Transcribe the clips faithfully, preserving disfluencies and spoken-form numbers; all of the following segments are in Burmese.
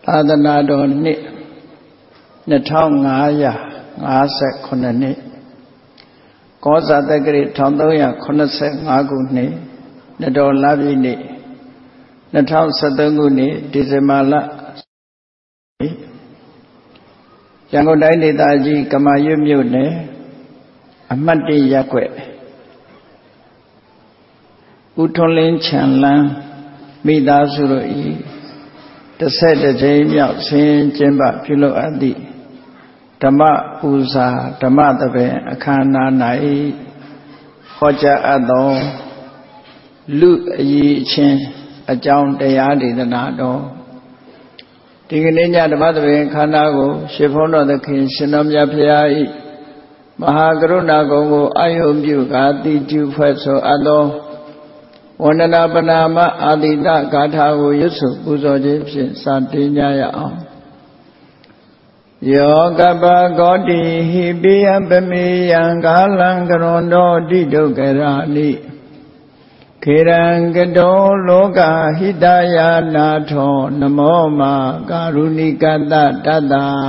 သာသနာတော်နှစ်နှစ်ထောင်ငါးရာငါးဆယ်ခုနှစ်ကောဇာတက္ကရာတစ်ထောင်သုံးရာခုနှစ်ဆယ်ငါးခုနှစ်နှစ်တော်လပြည့်နေ့နှစ်ထောင်ဆယ်သုံးခုနှစ်ဒီဇင်ဘာလရန်ကုန်တိုင်းဒေသကြီးကမာရွတ်မြို့နယ်အမှတ်၁ရပ်ကွက်ဦးထွန်းလင်းချန်လန်းမိသားစုတို့ဤတစ်ဆက်တစ်ကြိမ်မြောက်ဆင်းကျင်းပပြုလုပ်အပ်သည့်ဓမ္မပူဇာဓမ္မသဘင်အခမ်းအနား၌ဟောကြားအပ်သောလူအရေးချင်းအကြောင်းတရားဒေသနာတော်ဒီကနေ့ညဓမ္မသဘင်အခမ်းအနားကိုရှင်ဘုန်းတော်သခင်ရှင်တော်မြတ်ဖရာ၏မဟာကရုဏာကုံကိုအာယုပြုကာတိကျူဖွဲ့ဆိုအပ်သောဝန္ဒနာပနာမအာတိတဂါထာကိုရွတ်ဆိုပူဇော်ခြင်းဖြင့်စတင်ကြရအောင်ယောကပဂောတိဟိပိယပမေယံကာလံကရွန်တော်တိဒုက္ခရာနိခေရံကတောလောကဟိတယာနာထောနမောမာကာရုဏိကတတတ္တ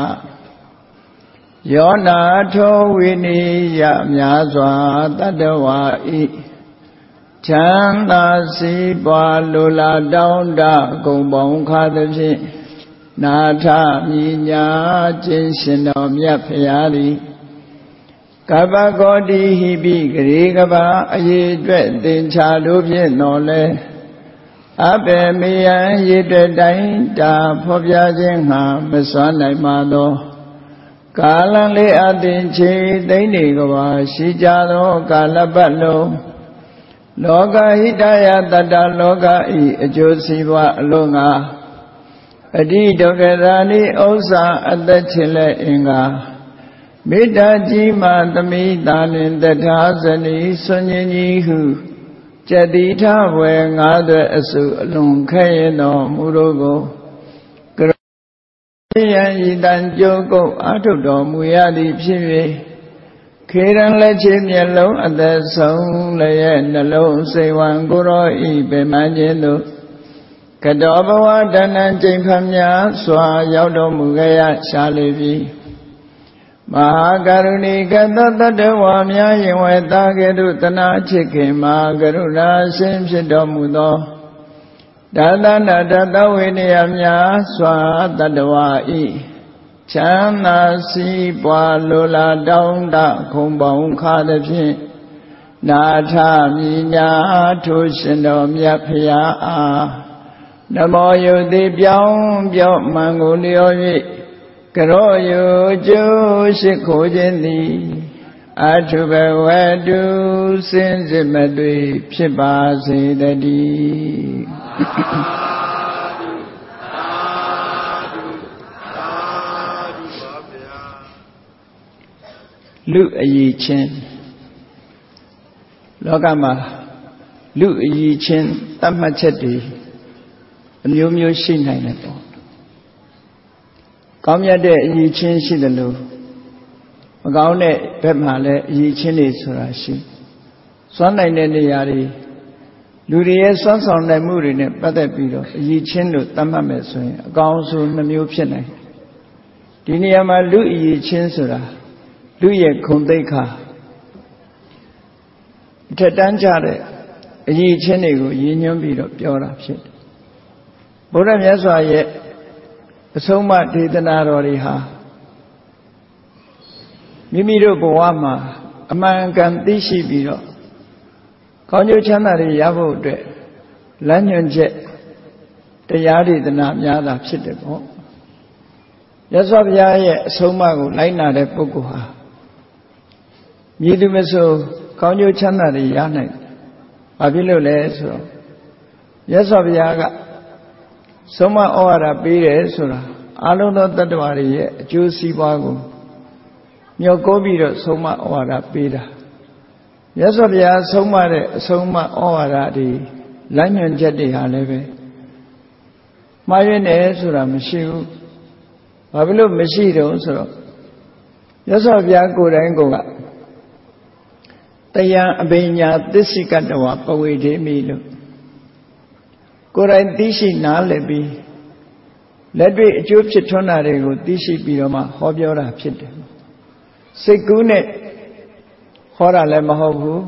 ယောနာထောဝိနိယများစွာတတ္တဝါဤချမ်းသာစီးပွားလိုလားတောင်းတဂုံပေါင်းခါသဖြင့်နာထမြညာခြင်းရှင်တော်မြတ်ဖရာသည်ကပ္ပဂောတိဟိပိဂရေကပအရေးအတွက်သင်္ချာတို့ဖြင့်တော်လဲအဘေမေယံရေအတွက်တိုင်းတာဖော်ပြခြင်းငှာမစွမ်းနိုင်ပါသောကာလလေးအသင်ချေသိမ့်နေကပါရှိကြသောကာလပတ်လုံးလောကဟိတယတတ္တလောကဤအကျိုးစီးပွားအလုံးငါအတိဒုက္ခရာနိဥစ္စာအသက်ချင်လဲအင်္ဂါမေတ္တာကြီးမှသမိတာနှင့်တထာဇနီဆွန်ញင်းကြီးဟုကျတိထဝေငါးသွဲအစုအလွန်ခဲရင်တော်မူတို့ကိုကရယံဤတန်ကြိုးကုတ်အာထုတော်မူရသည်ဖြစ်၍ခေရန်လက်ချေမျက်လုံးအသက်ဆုံးလည်းရဲ့နှလုံးစိတ်ဝံကိုရောဤပင်မခြင်းတို့ကတောဘဝတဏ္ဏကျိန်ဖျများစွာရောက်တော်မူခဲ့ရရှာလေပြီမဟာကရုဏီကတတတ္တဝါများယင်ဝဲသားကဲ့သို့တနာချစ်ခင်မဟာကရုဏာရှင်ဖြစ်တော်မူသောဒါသနာတတဝိနည်းများစွာတတ္တဝါဤချမ်းသာစီးပွားလိုလားတောင်းတခုံပေါင်းခါသဖြင့်နာထမြညာထိုရှင်တော်မြတ်ဖရာအားနမောယုတိပြောင်းပြော့မှန်ကိုလျော်၍ကရောယုကျိုးရှိခိုးခြင်းသည်အထုဘဝတုစင်စစ်မတွေ့ဖြစ်ပါစေတည်းလူအည်ချင်းလောကမှာလူအည်ချင်းတတ်မှတ်ချက်တွေအမျိုးမျိုးရှိနိုင်တယ်ပေါ့ကောင်းမြတ်တဲ့အည်ချင်းရှိတယ်လို့မကောင်းတဲ့ဘက်မှာလည်းအည်ချင်းတွေဆိုတာရှိစွမ်းနိုင်တဲ့နေရာတွေလူတွေရဲ့စွမ်းဆောင်နိုင်မှုတွေနဲ့ပတ်သက်ပြီးတော့အည်ချင်းလို့သတ်မှတ်မယ်ဆိုရင်အကောင်းဆုံးနှမျိုးဖြစ်နိုင်ဒီနေရာမှာလူအည်ချင်းဆိုတာလူရဲ့ဂုဏ်သိက္ခာထက်တန်းကြတဲ့အည်ချင်းတွေကိုရည်ညွှန်းပြီးတော့ပြောတာဖြစ်တယ်ဘုရားမြတ်စွာရဲ့အဆုံးအမဒေသနာတော်တွေဟာမိမိတို့ဘဝမှာအမှန်ကန်သိရှိပြီးတော့ကောင်းကျိုးချမ်းသာတွေရဖို့အတွက်လမ်းညွှန်ချက်တရားဒေသနာများတာဖြစ်တယ်ပေါ့မြတ်စွာဘုရားရဲ့အဆုံးအမကိုလိုက်နာတဲ့ပုဂ္ဂိုလ်ဟာမြည်သူမဆိုကောင်းကျိုးချမ်းသာတွေရနိုင်တယ်။ဘာဖြစ်လို့လဲဆိုတော့မြတ်စွာဘုရားကဆုံးမဩဝါဒပေးတယ်ဆိုတာအလုံးသောတတ္တဝါတွေရဲ့အကျိုးစီးပွားကိုမျှော်ကိုးပြီးတော့ဆုံးမဩဝါဒပေးတာမြတ်စွာဘုရားဆုံးမတဲ့အဆုံးမဩဝါဒတွေလမ်းညွှန်ချက်တွေဟာလည်းပဲမှားယွင်းတယ်ဆိုတာမရှိဘူးဘာဖြစ်လို့မရှိတော့ဆိုတော့မြတ်စွာဘုရားကိုယ်တိုင်ကတယံအဘိညာသစ္စိကတဝပဝေဒေမိလို့ကိုယ်တိုင်သိရှိနားလည်ပြီးလက်တွေ့အကျိုးဖြစ်ထွန်းတာတွေကိုသိရှိပြီးတော့မှဟောပြောတာဖြစ်တယ်စိတ်ကူးနဲ့ဟောတာလည်းမဟုတ်ဘူး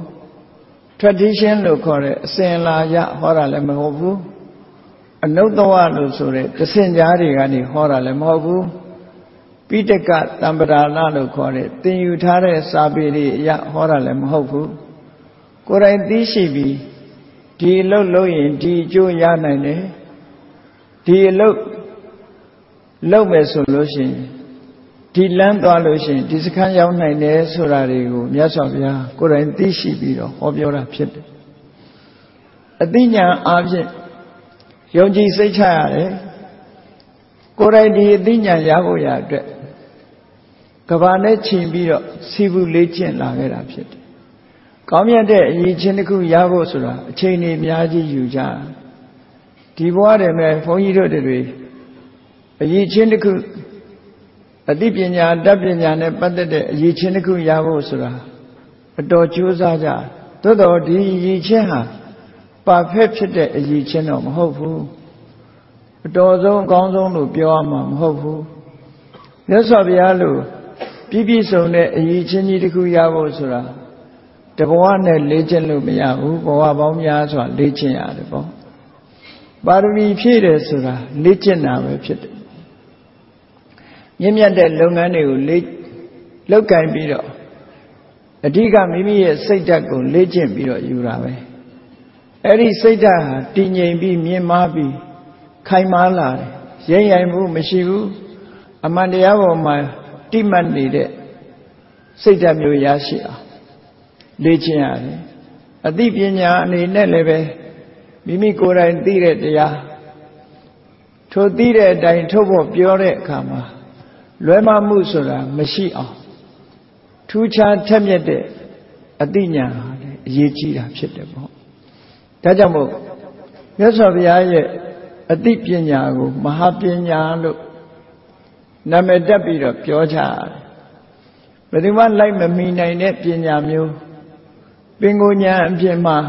tradition လို့ခေါ်တဲ့အစဉ်အလာရဟောတာလည်းမဟုတ်ဘူးအနုတ္တဝလို့ဆိုတဲ့တဆင့်ကြားတွေကနေဟောတာလည်းမဟုတ်ဘူးပိဋကတံပဒါနလို့ခေါ်တဲ့သင်ယူထားတဲ့စာပေတွေအရဟောတာလည်းမဟုတ်ဘူးကိုယ်တိုင်သိရှိပြီးဒီအလုပ်လုပ်ရင်ဒီအကျိုးရနိုင်တယ်ဒီအလုပ်လုပ်မယ်ဆိုလို့ရှိရင်ဒီလမ်းသွားလို့ရှိရင်ဒီစခန်းရောက်နိုင်တယ်ဆိုတာတွေကိုမြတ်စွာဘုရားကိုယ်တိုင်သိရှိပြီးတော့ဟောပြောတာဖြစ်တယ်အသိဉာဏ်အားဖြင့်ယုံကြည်စိတ်ချရတယ်ကိုယ်တိုင်ဒီအသိဉာဏ်ရဖို့ရအတွက်ကဘာနဲ့ချိန်ပြီးတော့စီဘူးလေ့ကျင့်လာခဲ့တာဖြစ်တယ်ကောင်းမြတ်တဲ့အရေးချင်းတစ်ခုရဖို့ဆိုတာအချိန်ကြီးအများကြီးယူကြဒီဘဝတည်းမဲ့ဘုန်းကြီးတို့တွေအရေးချင်းတစ်ခုအသိပညာတတ်ပညာနဲ့ပတ်သက်တဲ့အရေးချင်းတစ်ခုရဖို့ဆိုတာအတော်ကြိုးစားကြသို့တော်ဒီအရေးချင်းဟာပါဖက်ဖြစ်တဲ့အရေးချင်းတော့မဟုတ်ဘူးအတော်ဆုံးအကောင်းဆုံးလို့ပြောရမှာမဟုတ်ဘူးမြတ်စွာဘုရားလို့ပြည့်ပြည့်စုံတဲ့အရေးချင်းကြီးတစ်ခုရဖို့ဆိုတာတဘဝနဲ့လေ့ကျင့်လို့မရဘူးဘဝပေါင်းများစွာလေ့ကျင့်ရတယ်ပေါ့ပါရမီဖြည့်တယ်ဆိုတာလေ့ကျင့်တာပဲဖြစ်တယ်မြင့်မြတ်တဲ့လုပ်ငန်းတွေကိုလေ့လောက်ကင်ပြီးတော့အဓိကမိမိရဲ့စိတ်ဓာတ်ကိုလေ့ကျင့်ပြီးတော့ယူတာပဲအဲ့ဒီစိတ်ဓာတ်ဟာတည်ငြိမ်ပြီးမြင့်မားပြီးခိုင်မာလာတယ်ရိမ့်ရိုင်မှုမရှိဘူးအမှန်တရားပေါ်မှာတိမှတ်နေတဲ့စိတ်ဓာတ်မျိုးရရှိအောင်လေ့ကျင့်ရတယ်အသိပညာအနေနဲ့လည်းပဲမိမိကိုယ်တိုင်သိတဲ့တရားထိုသိတဲ့အတိုင်းထုတ်ဖို့ပြောတဲ့အခါမှာလွဲမှားမှုဆိုတာမရှိအောင်ထူးခြားထက်မြက်တဲ့အသိဉာဏ်ဟာလည်းအရေးကြီးတာဖြစ်တယ်ပေါ့ဒါကြောင့်မို့မြတ်စွာဘုရားရဲ့အသိပညာကိုမဟာပညာလို့နာမည်တက်ပြီးတော့ပြောကြရတယ်ဘယ်သူမှလိုက်မမီနိုင်တဲ့ပညာမျိုးပင်ကိုဉာဏ်အပြင်မှာ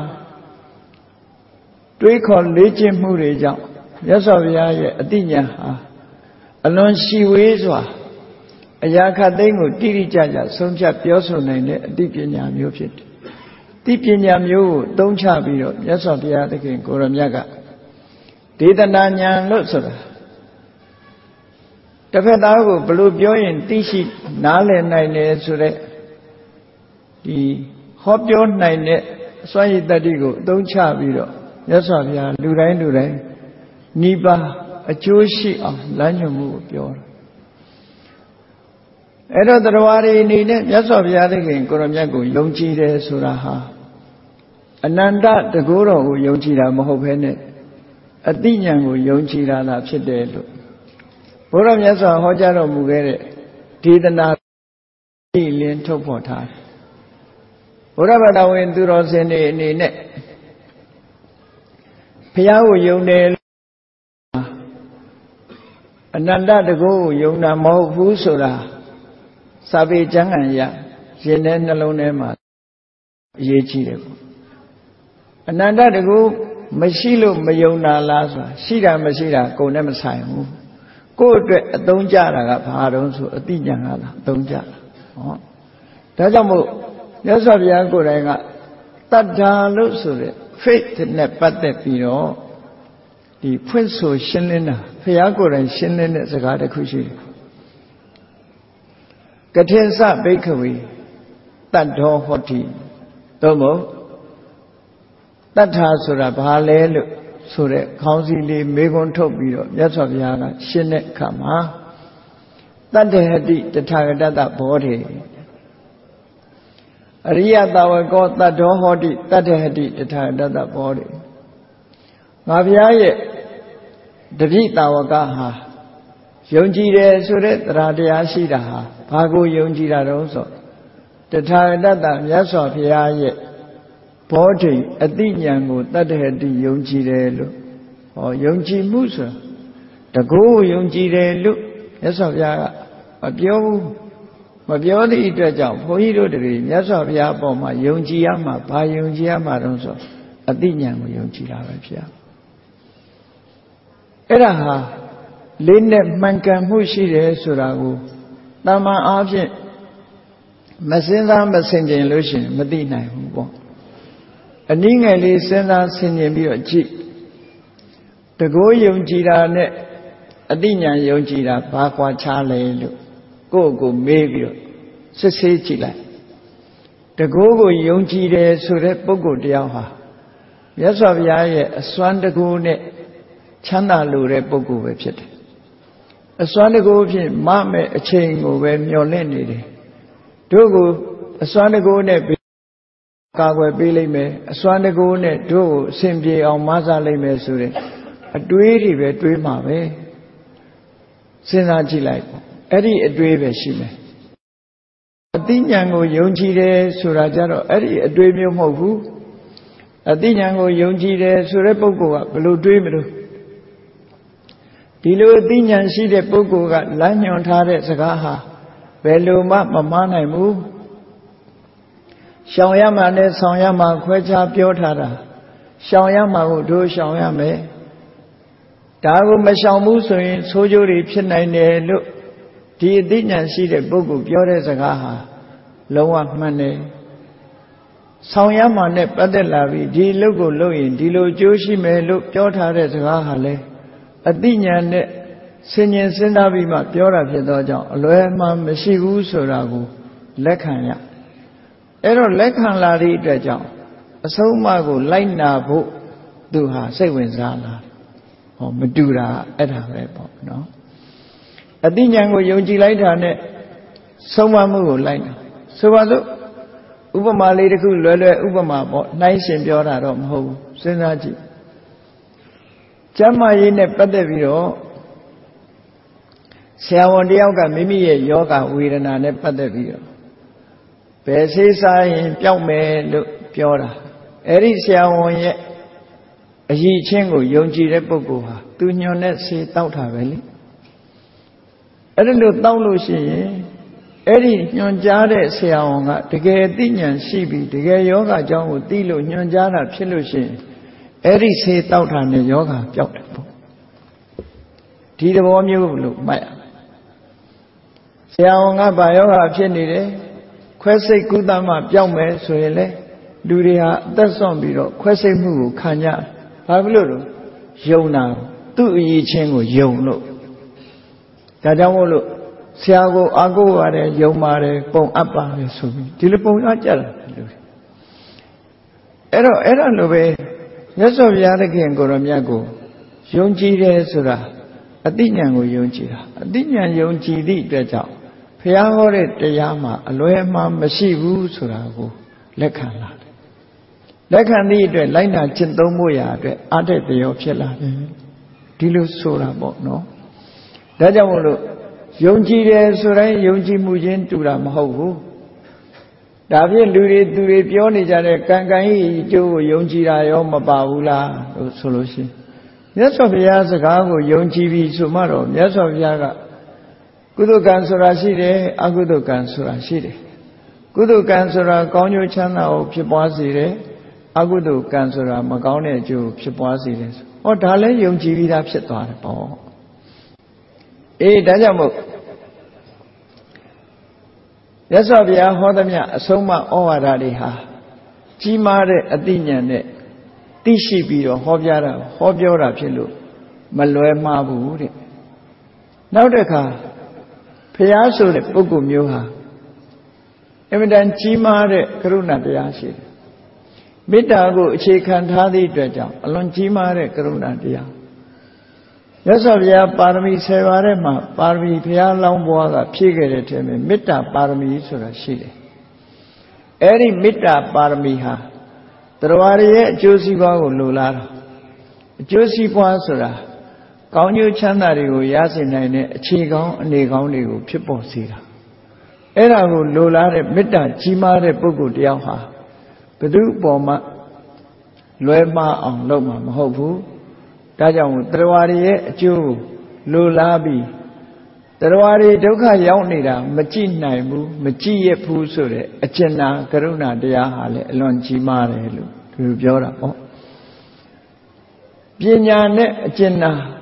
တွေးခေါ်လေ့ကျင့်မှုတွေကြောင့်မြတ်စွာဘုရားရဲ့အသိဉာဏ်ဟာအလွန်ရှိဝေးစွာအရာခတ်သိမ်းကိုတိတိကျကျဆုံးဖြတ်ပြောဆိုနိုင်တဲ့အသိပညာမျိုးဖြစ်တယ်။ဒီပညာမျိုးကိုသုံးချပြီးတော့မြတ်စွာဘုရားသခင်ကိုရောမြတ်ကဒေသနာဉာဏ်လို့ဆိုတာတစ်ဖက်သားကိုဘလို့ပြောရင်သိရှိနားလည်နိုင်တယ်ဆိုတဲ့ဒီဟောပြောနိုင်တဲ့စွမ်းရည်တတ္တိကိုအသုံးချပြီးတော့မြတ်စွာဘုရားလူတိုင်းလူတိုင်းနိဗ္ဗာန်အကျိုးရှိအောင်လမ်းညွှန်မှုကိုပြောတာအဲ့တော့တရားတွေအနေနဲ့မြတ်စွာဘုရားသခင်ကိုရောမြတ်ကိုယုံကြည်တယ်ဆိုတာဟာအနန္တတကောတော်ကိုယုံကြည်တာမဟုတ်ဘဲနဲ့အတိညာဏ်ကိုယုံကြည်တာသာဖြစ်တယ်လို့ဘုရားမြတ်စွာဟောကြားတော်မူခဲ့တဲ့ဒေသနာဤလင်းထုတ်ဖော်ထားတယ်ဘုရားဗဒဝင်သူတော်စင်တွေအနေနဲ့ဘုရားကိုယုံတယ်အနန္တတကောကိုယုံတာမဟုတ်ဘူးဆိုတာစာပေကျမ်းဂန်ရရင်ထဲနှလုံးထဲမှာအရေးကြီးတယ်ပေါ့အနန္တတကောမရှိလို့မယုံတာလားဆိုတာရှိတာမရှိတာကိုယ်နဲ့မဆိုင်ဘူးကိုယ့်အတွက်အသုံးကျတာကဘာတုံးဆိုအတိညာဏ်ကလားအသုံးကျတာဟောဒါကြောင့်မို့မြတ်စွာဘုရားကိုယ်တိုင်ကတတ္ထာလို့ဆိုတဲ့ faith နဲ့ပတ်သက်ပြီးတော့ဒီဖွင့်ဆိုရှင်းလင်းတာဘုရားကိုယ်တိုင်ရှင်းလင်းတဲ့စကားတစ်ခုရှိတယ်ကထေသဘိက္ခဝေတတ္ထောဟောတိသို့မဟုတ်တတ္ထာဆိုတာဘာလဲလို့ဆိုတဲ့ခေါင်းစည်းလေးမေးခွန်းထုတ်ပြီးတော့မြတ်စွာဘုရားကရှင်းတဲ့အခါမှာတတ္တဟတိတထာဂတတဘောဓေအရိယတာဝကောတတ္ထောဟောတိတတ္တဟတိတထာဂတတဘောဓေငါဘုရားရဲ့တပိတာဝကဟာယုံကြည်တယ်ဆိုတဲ့တရားတရားရှိတာဟာဘာကိုယုံကြည်တာတုံးဆိုတထာဂတမြတ်စွာဘုရားရဲ့ဘောဓိအတိညာဏ်ကိုတတ္တဟတိယုံကြည်တယ်လို့ဟောယုံကြည်မှုဆိုတကောယုံကြည်တယ်လို့မြတ်စွာဘုရားကမပြောဘူးမပြောသည့်အတွက်ကြောင့်ဘုန်းကြီးတို့တွေမြတ်စွာဘုရားအပေါ်မှာယုံကြည်ရမှာဘာယုံကြည်ရမှာတုံးဆိုအတိညာဏ်ကိုယုံကြည်တာပဲဖြစ်ရအဲ့ဒါဟာလေးနဲ့မှန်ကန်မှုရှိတယ်ဆိုတာကိုတာမန်အားဖြင့်မစင်စားမဆင်ခြင်လို့ရှိရင်မသိနိုင်ဘူးပေါ့အနည်းငယ်လေးစဉ်းစားဆင်ခြင်ပြီးတော့ကြည့်တကောယုံကြည်တာနဲ့အသိဉာဏ်ယုံကြည်တာဘာကွာခြားလဲလို့ကိုယ့်ကိုမေးပြီးတော့စစ်ဆေးကြည့်လိုက်တကောကိုယုံကြည်တယ်ဆိုတဲ့ပုဂ္ဂိုလ်တယောက်ဟာမြတ်စွာဘုရားရဲ့အစွမ်းတကောနဲ့ချမ်းသာလိုတဲ့ပုဂ္ဂိုလ်ပဲဖြစ်တယ်အစွမ်းတကောဖြင့်မမဲ့အချိန်ကိုပဲမျှော်လင့်နေတယ်တို့ကိုအစွမ်းတကောနဲ့ကာကွယ်ပေးလိမ့်မယ်အစွမ်းတကောနဲ့တို့ကိုအစဉ်ပြေအောင်မဆလိုက်မယ်ဆိုတဲ့အတွေးတွေပဲတွေးမှာပဲစဉ်းစားကြည့်လိုက်ပေါ့အဲ့ဒီအတွေးပဲရှိမယ်အသိဉာဏ်ကိုယုံကြည်တယ်ဆိုတာကြတော့အဲ့ဒီအတွေးမျိုးမဟုတ်ဘူးအသိဉာဏ်ကိုယုံကြည်တယ်ဆိုတဲ့ပုဂ္ဂိုလ်ကဘယ်လိုတွေးမလို့ဒီလိုအသိဉာဏ်ရှိတဲ့ပုဂ္ဂိုလ်ကလမ်းညွှန်ထားတဲ့စကားဟာဘယ်လိုမှမမှားနိုင်ဘူးရှောင်ရမှနဲ့ဆောင်ရမှခွဲခြားပြောထားတာရှောင်ရမှကိုတို့ရှောင်ရမယ်ဒါကိုမရှောင်ဘူးဆိုရင်ဆိုးကျိုးတွေဖြစ်နိုင်တယ်လို့ဒီအသိဉာဏ်ရှိတဲ့ပုဂ္ဂိုလ်ပြောတဲ့စကားဟာလုံးဝမှန်တယ်ဆောင်ရမှနဲ့ပတ်သက်လာပြီးဒီလုပ်ကိုလုပ်ရင်ဒီလိုကျိုးရှိမယ်လို့ပြောထားတဲ့စကားဟာလေအသိဉာဏ်နဲ့ဆင်ញင်စဉ်းစားပြီးမှပြောတာဖြစ်သောကြောင့်အလွယ်မှမရှိဘူးဆိုတာကိုလက်ခံရအဲ့တော့လက်ခံလာသည့်အတွက်ကြောင့်အဆုံးအမကိုလိုက်နာဖို့သူဟာစိတ်ဝင်စားလာဟောမတူတာအဲ့ဒါပဲပေါ့နော်အသိဉာဏ်ကိုယုံကြည်လိုက်တာနဲ့ဆုံးမမှုကိုလိုက်နာဆိုပါစို့ဥပမာလေးတစ်ခုလွယ်လွယ်ဥပမာပေါ့နှိုင်းရှင်ပြောတာတော့မဟုတ်ဘူးစဉ်းစားကြည့်ကျမ်းမာရေးနဲ့ပတ်သက်ပြီးတော့ဆရာဝန်တယောက်ကမိမိရဲ့ယောဂဝေဒနာနဲ့ပတ်သက်ပြီးတော့ဘယ်ဆေးစားရင်ပျောက်မယ်လို့ပြောတာအဲ့ဒီဆရာဝန်ရဲ့အရည်ချင်းကိုယုံကြည်တဲ့ပုဂ္ဂိုလ်ဟာသူညွန်တဲ့ဆေးတောက်တာပဲလေအဲ့ဒါလို့တောက်လို့ရှိရင်အဲ့ဒီညွန်ကြားတဲ့ဆရာဝန်ကတကယ်သိဉာဏ်ရှိပြီးတကယ်ယောဂအကြောင်းကိုသိလို့ညွန်ကြားတာဖြစ်လို့ရှိရင်အဲ့ဒီဆေးတောက်တာနဲ့ယောဂပျောက်တယ်ပေါ့ဒီသဘောမျိုးလို့မှတ်ရဆရာဝန်ကဘာယောဂဖြစ်နေတယ်ခွဲစိတ်ကုသမှပျောက်မယ်ဆိုရင်လေလူတွေဟာအသက်ဆုံးပြီးတော့ခွဲစိတ်မှုကိုခံကြဘာဖြစ်လို့လဲယုံတာသူ့အရေးချင်းကိုယုံလို့ဒါကြောင့်မို့လို့ဆရာကိုအားကိုးရတယ်ယုံပါတယ်ပုံအပ်ပါတယ်ဆိုပြီးဒီလိုပုံရကြတာလူတွေအဲ့တော့အဲ့ဒါလိုပဲမြတ်စွာဘုရားသခင်ကိုရောမြတ်ကိုယုံကြည်တယ်ဆိုတာအသိဉာဏ်ကိုယုံကြည်တာအသိဉာဏ်ယုံကြည်သည့်အတွက်ကြောင့်ဘုရားဟောတဲ့တရားမှာအလွဲအမှားမရှိဘူးဆိုတာကိုလက်ခံလာတယ်လက်ခံသည့်အတွက်လိုက်နာကျင့်သုံးဖို့ရာအတွက်အားတဲ့တရားဖြစ်လာတယ်ဒီလိုဆိုတာပေါ့နော်ဒါကြောင့်မို့လို့ယုံကြည်တယ်ဆိုတိုင်းယုံကြည်မှုချင်းတူတာမဟုတ်ဘူးဒါဖြင့်လူတွေသူတွေပြောနေကြတဲ့ကံကံဤအကျိုးကိုယုံကြည်တာရောမပါဘူးလားလို့ဆိုလို့ရှိရင်မြတ်စွာဘုရားစကားကိုယုံကြည်ပြီးဆိုမှတော့မြတ်စွာဘုရားကကုသိုလ်ကံဆိုတာရှိတယ်အကုသိုလ်ကံဆိုတာရှိတယ်ကုသိုလ်ကံဆိုတာကောင်းကျိုးချမ်းသာကိုဖြစ်ပွားစေတယ်အကုသိုလ်ကံဆိုတာမကောင်းတဲ့အကျိုးဖြစ်ပွားစေတယ်ဟောဒါလည်းယုံကြည်ပြီးသားဖြစ်သွားတယ်ပေါ့အေးဒါကြောင့်မို့မြတ်စွာဘုရားဟောသမျှအဆုံးအမဩဝါဒတွေဟာကြီးမားတဲ့အသိဉာဏ်နဲ့သိရှိပြီးတော့ဟောပြတာဟောပြောတာဖြစ်လို့မလွဲမှားဘူးတဲ့နောက်တစ်ခါဘုရားဆိုတဲ့ပုဂ္ဂိုလ်မျိုးဟာအမြဲတမ်းကြီးမားတဲ့ကရုဏာတရားရှိတယ်မေတ္တာကိုအခြေခံထားသည့်အတွက်ကြောင့်အလွန်ကြီးမားတဲ့ကရုဏာတရားမြတ်စွာဘုရားပါရမီဆယ်ပါးထဲမှာပါရမီဘုရားလောင်းဘွားကဖြည့်ခဲ့တဲ့ထဲမှာမေတ္တာပါရမီဆိုတာရှိတယ်အဲ့ဒီမေတ္တာပါရမီဟာတရားရရဲ့အကျိုးစီးပွားကိုလိုလားတာအကျိုးစီးပွားဆိုတာကောင်းကျိုးချမ်းသာတွေကိုရစေနိုင်တဲ့အခြေကောင်းအနေကောင်းတွေကိုဖြစ်ပေါ်စေတာအဲ့ဒါကိုလိုလားတဲ့မေတ္တာကြီးမားတဲ့ပုဂ္ဂိုလ်တယောက်ဟာဘယ်သူအပေါ်မှာလွဲမှားအောင်လုပ်မှာမဟုတ်ဘူးဒါကြောင့်တရားရရဲ့အကျိုးကိုလိုလားပြီးတရားရဒုက္ခရောက်နေတာမကြည့်နိုင်ဘူးမကြည့်ရဘူးဆိုတဲ့အကျဉ်းနာကရုဏာတရားဟာလည်းအလွန်ကြီးမားတယ်လို့သူပြောတာပေါ့ပညာနဲ့အကျဉ်းနာဒ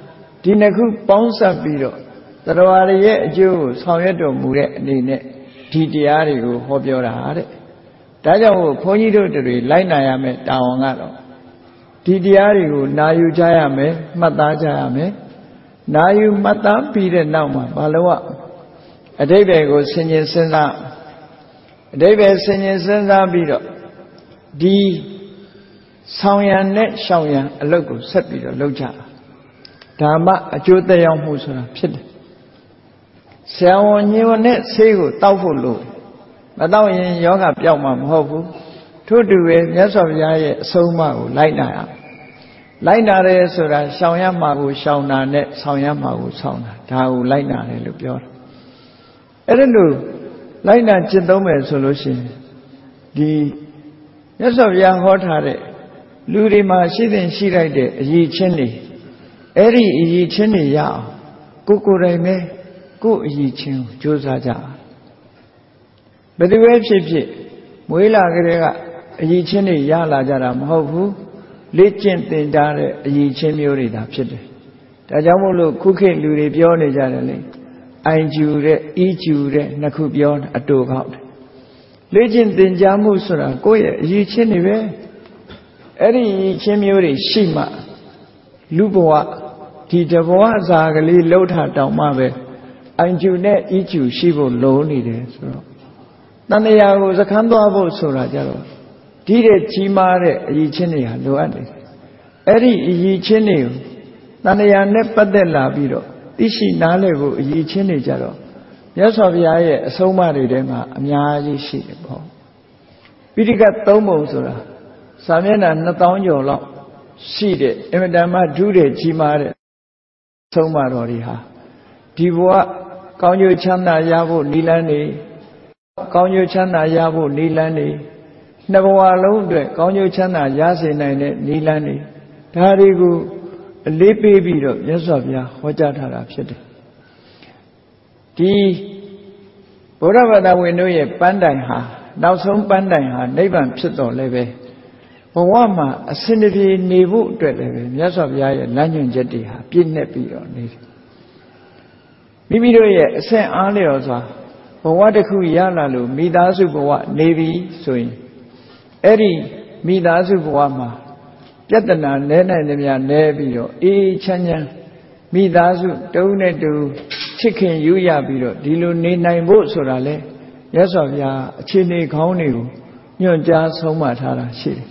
ဒီနှစ်ခုပေါင်းစပ်ပြီးတော့သတ္တဝါတွေရဲ့အကျိုးကိုဆောင်ရွက်တော်မူတဲ့အနေနဲ့ဒီတရားတွေကိုဟောပြောတာတဲ့ဒါကြောင့်ဘုန်းကြီးတို့တွေလိုက်နာရမယ်တာဝန်ကတော့ဒီတရားတွေကိုနာယူကြရမယ်မှတ်သားကြရမယ်နာယူမှတ်သားပြီးတဲ့နောက်မှာဘာလို့အဓိပ္ပာယ်ကိုဆင်ခြင်စဉ်းစားအဓိပ္ပာယ်ဆင်ခြင်စဉ်းစားပြီးတော့ဒီဆောင်ရံနဲ့ရှောင်ရံအလုပ်ကိုဆက်ပြီးတော့လုပ်ကြတာဒါမှအကျိုးသက်ရောက်မှုဆိုတာဖြစ်တယ်ဆရာဝန်ညင်နဲ့ဆေးကိုတောက်ဖို့လို့မတောက်ရင်ယောဂပျောက်မှာမဟုတ်ဘူးထို့တူပဲမြတ်စွာဘုရားရဲ့အဆုံးအမကိုလိုက်နာရလိုက်နာတယ်ဆိုတာရှောင်ရမှာကိုရှောင်တာနဲ့ဆောင်ရမှာကိုဆောင်တာဒါကိုလိုက်နာတယ်လို့ပြောတာအဲ့ဒါလို့လိုက်နာကျင့်သုံးမယ်ဆိုလို့ရှိရင်ဒီမြတ်စွာဘုရားဟောထားတဲ့လူတွေမှာရှိတဲ့ရှိလိုက်တဲ့အရည်ချင်းတွေအဲ့ဒီအရည်ချင်းတွေရအောင်ကိုကိုယ်တိုင်ပဲကိုယ်အရည်ချင်းကိုကြိုးစားကြဘယ်သူပဲဖြစ်ဖြစ်မွေးလာကြတဲ့ကအရည်ချင်းတွေရလာကြတာမဟုတ်ဘူးလေ့ကျင့်သင်ကြားတဲ့အရည်ချင်းမျိုးတွေဒါဖြစ်တယ်ဒါကြောင့်မို့လို့ခုခေတ်လူတွေပြောနေကြတယ်လေအိုင်ကျူတဲ့အီကျူတဲ့နှစ်ခုပြောအတူကောက်တယ်လေ့ကျင့်သင်ကြားမှုဆိုတာကိုယ့်ရဲ့အရည်ချင်းတွေပဲအဲ့ဒီအရည်ချင်းမျိုးတွေရှိမှလူဘဝဒီတဘဝစာကလေးလှုပ်ထတောင်မှပဲအိုင်ကျူနဲ့အီကျူရှိဖို့လိုနေတယ်ဆိုတော့တဏှာကိုစခန်းသွားဖို့ဆိုတာကြတော့ဒီတဲ့ကြီးမားတဲ့အရည်ချင်းတွေဟာလိုအပ်တယ်အဲ့ဒီအရည်ချင်းတွေကိုတဏှာနဲ့ပတ်သက်လာပြီးတော့သိရှိနားလည်ဖို့အရည်ချင်းတွေကြတော့မြတ်စွာဘုရားရဲ့အဆုံးအမတွေထဲမှာအများကြီးရှိတယ်ပေါ့ပိဋကတ်သုံးပုံဆိုတာစာမျက်နှာနှစ်သောင်းကျော်လောက်ရှိတဲ့အင်မတန်မှဒုတဲ့ကြီးမားတဲ့ဆုံးမတော်တွေဟာဒီဘဝကောင်းကျိုးချမ်းသာရဖို့နိလန်းနေကောင်းကျိုးချမ်းသာရဖို့နိလန်းနေနှစ်ဘဝလုံးအတွက်ကောင်းကျိုးချမ်းသာရစေနိုင်တဲ့နိလန်းနေဒါတွေကိုအလေးပေးပြီးတော့မြတ်စွာဘုရားဟောကြားထားတာဖြစ်တယ်ဒီဗုဒ္ဓဘာသာဝင်တို့ရဲ့ပန်းတိုင်ဟာနောက်ဆုံးပန်းတိုင်ဟာနိဗ္ဗာန်ဖြစ်တော်လည်းပဲဘဝမှာအစဉ်တပြေနေဖို့အတွက်လည်းပဲမြတ်စွာဘုရားရဲ့လမ်းညွှန်ချက်တွေဟာပြည့်နှက်ပြီးတော့နေတယ်မိမိတို့ရဲ့အဆင့်အားလျော်စွာဘဝတစ်ခုရလာလို့မိသားစုဘဝနေပြီဆိုရင်အဲ့ဒီမိသားစုဘဝမှာပြဿနာလဲနိုင်သမျှလဲပြီးတော့အေးချမ်းချမ်းမိသားစုတုံးနဲ့တူချစ်ခင်ယူရပြီးတော့ဒီလိုနေနိုင်ဖို့ဆိုတာလေမြတ်စွာဘုရားအခြေအနေကောင်းတွေကိုညွှန်ကြားဆုံးမထားတာရှိတယ်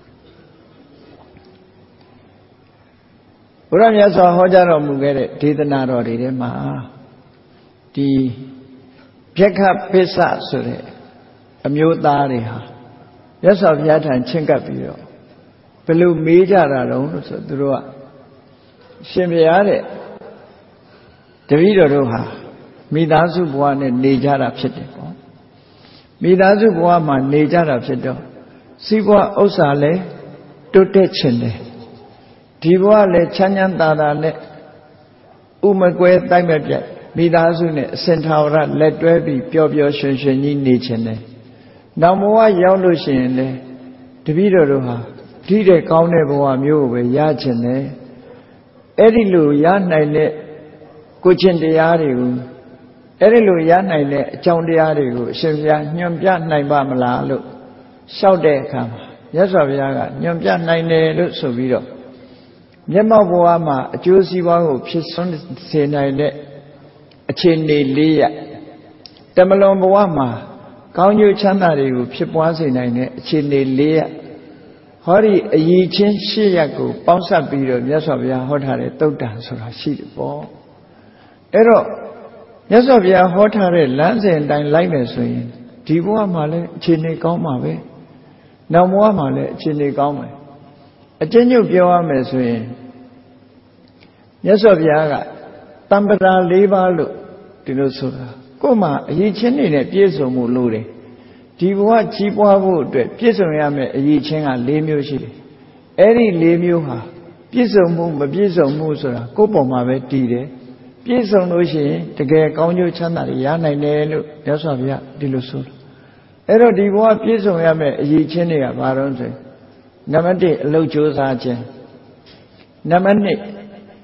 ဘုရားမြတ်စွာဟောကြားတော်မူခဲ့တဲ့ဒေသနာတော်တွေထဲမှာဒီပြက္ခပစ္စဆိုတဲ့အမျိုးသားတွေဟာမြတ်စွာဘုရားထံချဉ်ကပ်ပြီးတော့ဘယ်လိုမေးကြတာတုံးလို့ဆိုသူတို့ကရှင်ဘုရားတဲ့တပည့်တော်တို့ဟာမိသားစုဘဝနဲ့နေကြတာဖြစ်တယ်ပေါ့မိသားစုဘဝမှာနေကြတာဖြစ်တော့စီးပွားဥစ္စာလည်းတိုးတက်ခြင်းတယ်ဒီဘဝလည်းချမ်းချမ်းသာသာနဲ့ဥမကွဲတိုက်မဲ့ပြတ်မိသားစုနဲ့အစင်ထာဝရလက်တွဲပြီးပျော်ပျော်ရွှင်ရွှင်ကြီးနေခြင်းတယ်နောက်ဘဝရောက်လို့ရှိရင်လေတပည့်တော်တို့ဟာဒီတဲ့ကောင်းတဲ့ဘဝမျိုးကိုပဲရခြင်းတယ်အဲ့ဒီလိုရနိုင်တဲ့ကိုချင်းတရားတွေကိုအဲ့ဒီလိုရနိုင်တဲ့အကြောင်းတရားတွေကိုအရှင်ဘုရားညွှန်ပြနိုင်ပါမလားလို့လျှောက်တဲ့အခါမှာမြတ်စွာဘုရားကညွှန်ပြနိုင်တယ်လို့ဆိုပြီးတော့မျက်မှောက်ဘဝမှာအကျိုးစီးပွားကိုဖြစ်စွန်းစေနိုင်တဲ့အခြေအနေလေးရတမလွန်ဘဝမှာကောင်းကျိုးချမ်းသာတွေကိုဖြစ်ပွားစေနိုင်တဲ့အခြေအနေလေးရဟောဒီအယီချင်းရှစ်ရက်ကိုပေါင်းစပ်ပြီးတော့မြတ်စွာဘုရားဟောထားတဲ့သုတ်တံဆိုတာရှိတယ်ပေါ့အဲ့တော့မြတ်စွာဘုရားဟောထားတဲ့လမ်းစဉ်အတိုင်းလိုက်မယ်ဆိုရင်ဒီဘဝမှာလည်းအခြေအနေကောင်းမှာပဲနောက်ဘဝမှာလည်းအခြေအနေကောင်းမယ်အကျဉ်းချုပ်ပြောရမယ်ဆိုရင်မြတ်စွာဘုရားကတမ္ပရာ၄ပါးလို့ဒီလိုဆိုတာကိုယ်မှာအယီချင်းတွေနဲ့ပြည့်စုံမှုလို့တယ်ဒီဘဝကြီးပွားဖို့အတွက်ပြည့်စုံရမယ့်အယီချင်းက၄မျိုးရှိတယ်အဲ့ဒီ၄မျိုးဟာပြည့်စုံမှုမပြည့်စုံမှုဆိုတာကိုယ်ပေါ်မှာပဲတည်တယ်ပြည့်စုံလို့ရှိရင်တကယ်ကောင်းကျိုးချမ်းသာတွေရနိုင်တယ်လို့မြတ်စွာဘုရားဒီလိုဆိုတာအဲ့တော့ဒီဘဝပြည့်စုံရမယ့်အယီချင်းတွေကဘာလို့ဆိုနံပါတ်၁အလုပ်ကြိုးစားခြင်းနံပါတ်၂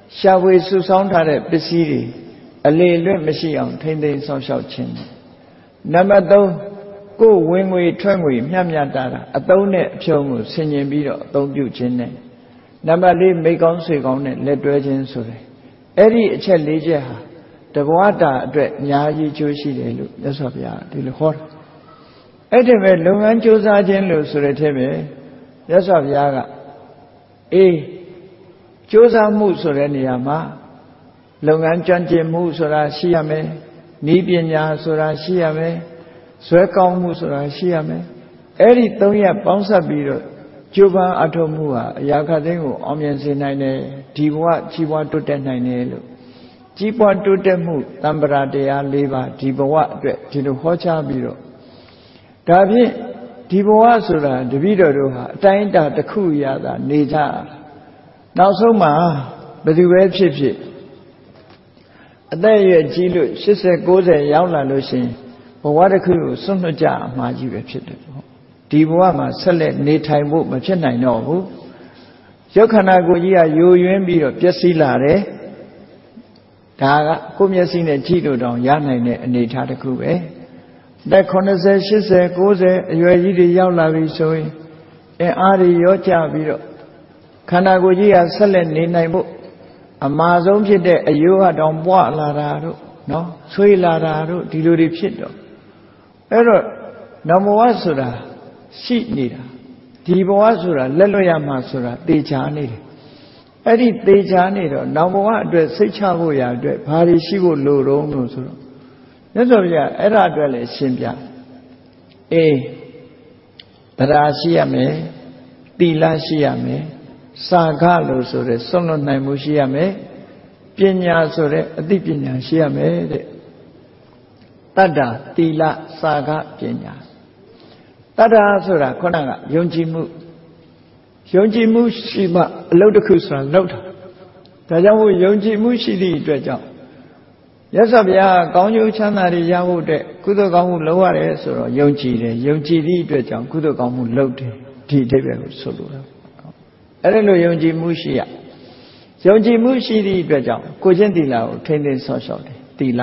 ရှာဖွေစုဆောင်းထားတဲ့ပစ္စည်းတွေအလေလွတ်မရှိအောင်ထိမ့်သိမ်းဆောင်ရှောက်ခြင်းနံပါတ်သုံးကိုယ်ဝင်ငွေထွက်ငွေမျှမျှတတာအသုံးနဲ့အဖြုံးကိုဆင်ញင်ပြီးတော့အသုံးပြုခြင်းနဲ့နံပါတ်လေးမိကောင်းဆွေကောင်းနဲ့လက်တွဲခြင်းဆိုတယ်အဲ့ဒီအချက်လေးချက်ဟာတဘဝတာအတွက်အများကြီးကျိုးရှိတယ်လို့မြတ်စွာဘုရားဒီလိုဟောတာအဲ့ဒီမဲ့လုပ်ငန်းကြိုးစားခြင်းလို့ဆိုတဲ့ထဲမှာမြတ်စွာဘုရားကအေးကြိုးစားမှုဆိုတဲ့နေရာမှာလုပ်ငန်းကြံ့ကျင်မှုဆိုတာရှိရမယ်နည်းပညာဆိုတာရှိရမယ်ဇွဲကောင်းမှုဆိုတာရှိရမယ်အဲ့ဒီသုံးရပ်ပေါင်းစပ်ပြီးတော့ကျိုးပန်းအထောက်မှုဟာအရာခသိန်းကိုအောင်မြင်စေနိုင်တယ်ဒီဘဝကြီးပွားတိုးတက်နိုင်တယ်လို့ကြီးပွားတိုးတက်မှုတမ္ပရာတရား၄ပါးဒီဘဝအတွက်ဒီလိုဟောကြားပြီးတော့ဒါဖြင့်ဒီဘဝဆိုတာတပည့်တော်တို့ဟာအတိုင်းအတာတစ်ခုရတာနေကြနောက်ဆုံးမှာဘယ်သူပဲဖြစ်ဖြစ်အသက်အရွယ်ကြီးလို့၈၀ ၉၀ရောက်လာလို့ရှိရင်ဘဝတစ်ခုကိုစွန့်လွတ်ကြအမှားကြီးပဲဖြစ်တယ်ဒီဘဝမှာဆက်လက်နေထိုင်ဖို့မဖြစ်နိုင်တော့ဘူးရုပ်ခန္ဓာကိုယ်ကြီးကယိုယွင်းပြီးတော့ပျက်စီးလာတယ်ဒါကကိုယ်မျက်စိနဲ့ကြည့်လို့တောင်ရနိုင်တဲ့အနေအထားတစ်ခုပဲသက်၇၀ ၈၀ ၉၀အရွယ်ကြီးတွေရောက်လာပြီဆိုရင်အင်အားတွေရောကျပြီးတော့ခန္ဓာကိုယ်ကြီးကဆက်လက်နေနိုင်ဖို့အမှားဆုံးဖြစ်တဲ့အယိုးကတောင်ပွားလာတာတို့နော်ဆွေးလာတာတို့ဒီလိုတွေဖြစ်တော့အဲ့တော့နမဝဆိုတာရှိနေတာဒီဘဝဆိုတာလက်လွတ်ရမှာဆိုတာတေချာနေတယ်အဲ့ဒီတေချာနေတော့နောက်ဘဝအတွက်စိတ်ချဖို့ရအတွက်ဘာတွေရှိဖို့လိုတော့လို့ဆိုတော့မြတ်စွာဘုရားအဲ့ဒါအတွက်လည်းရှင်းပြအေးတရားရှိရမယ်သီလရှိရမယ်စာခလို့ဆိုတဲ့စွန့်လွတ်နိုင်မှုရှိရမယ်ပညာဆိုတဲ့အသိပညာရှိရမယ်တဲ့တတ္တသီလစာခပညာတတ္တဆိုတာခုနကယုံကြည်မှုယုံကြည်မှုရှိမှအလုပ်တစ်ခုဆိုတာလုပ်တာဒါကြောင့်မို့ယုံကြည်မှုရှိသည့်အတွက်ကြောင့်မြတ်စွာဘုရားကောင်းကျိုးချမ်းသာတွေရဖို့အတွက်ကုသိုလ်ကောင်းမှုလုပ်ရတယ်ဆိုတော့ယုံကြည်တယ်ယုံကြည်သည့်အတွက်ကြောင့်ကုသိုလ်ကောင်းမှုလုပ်တယ်ဒီအဓိပ္ပာယ်ကိုဆိုလိုတာအဲ့ဒါလိုယုံကြည်မှုရှိရယုံကြည်မှုရှိသည့်အတွက်ကြောင့်ကိုကျင့်သီလကိုထိမ့်သိမ်းဆောက်ရှောက်တယ်သီလ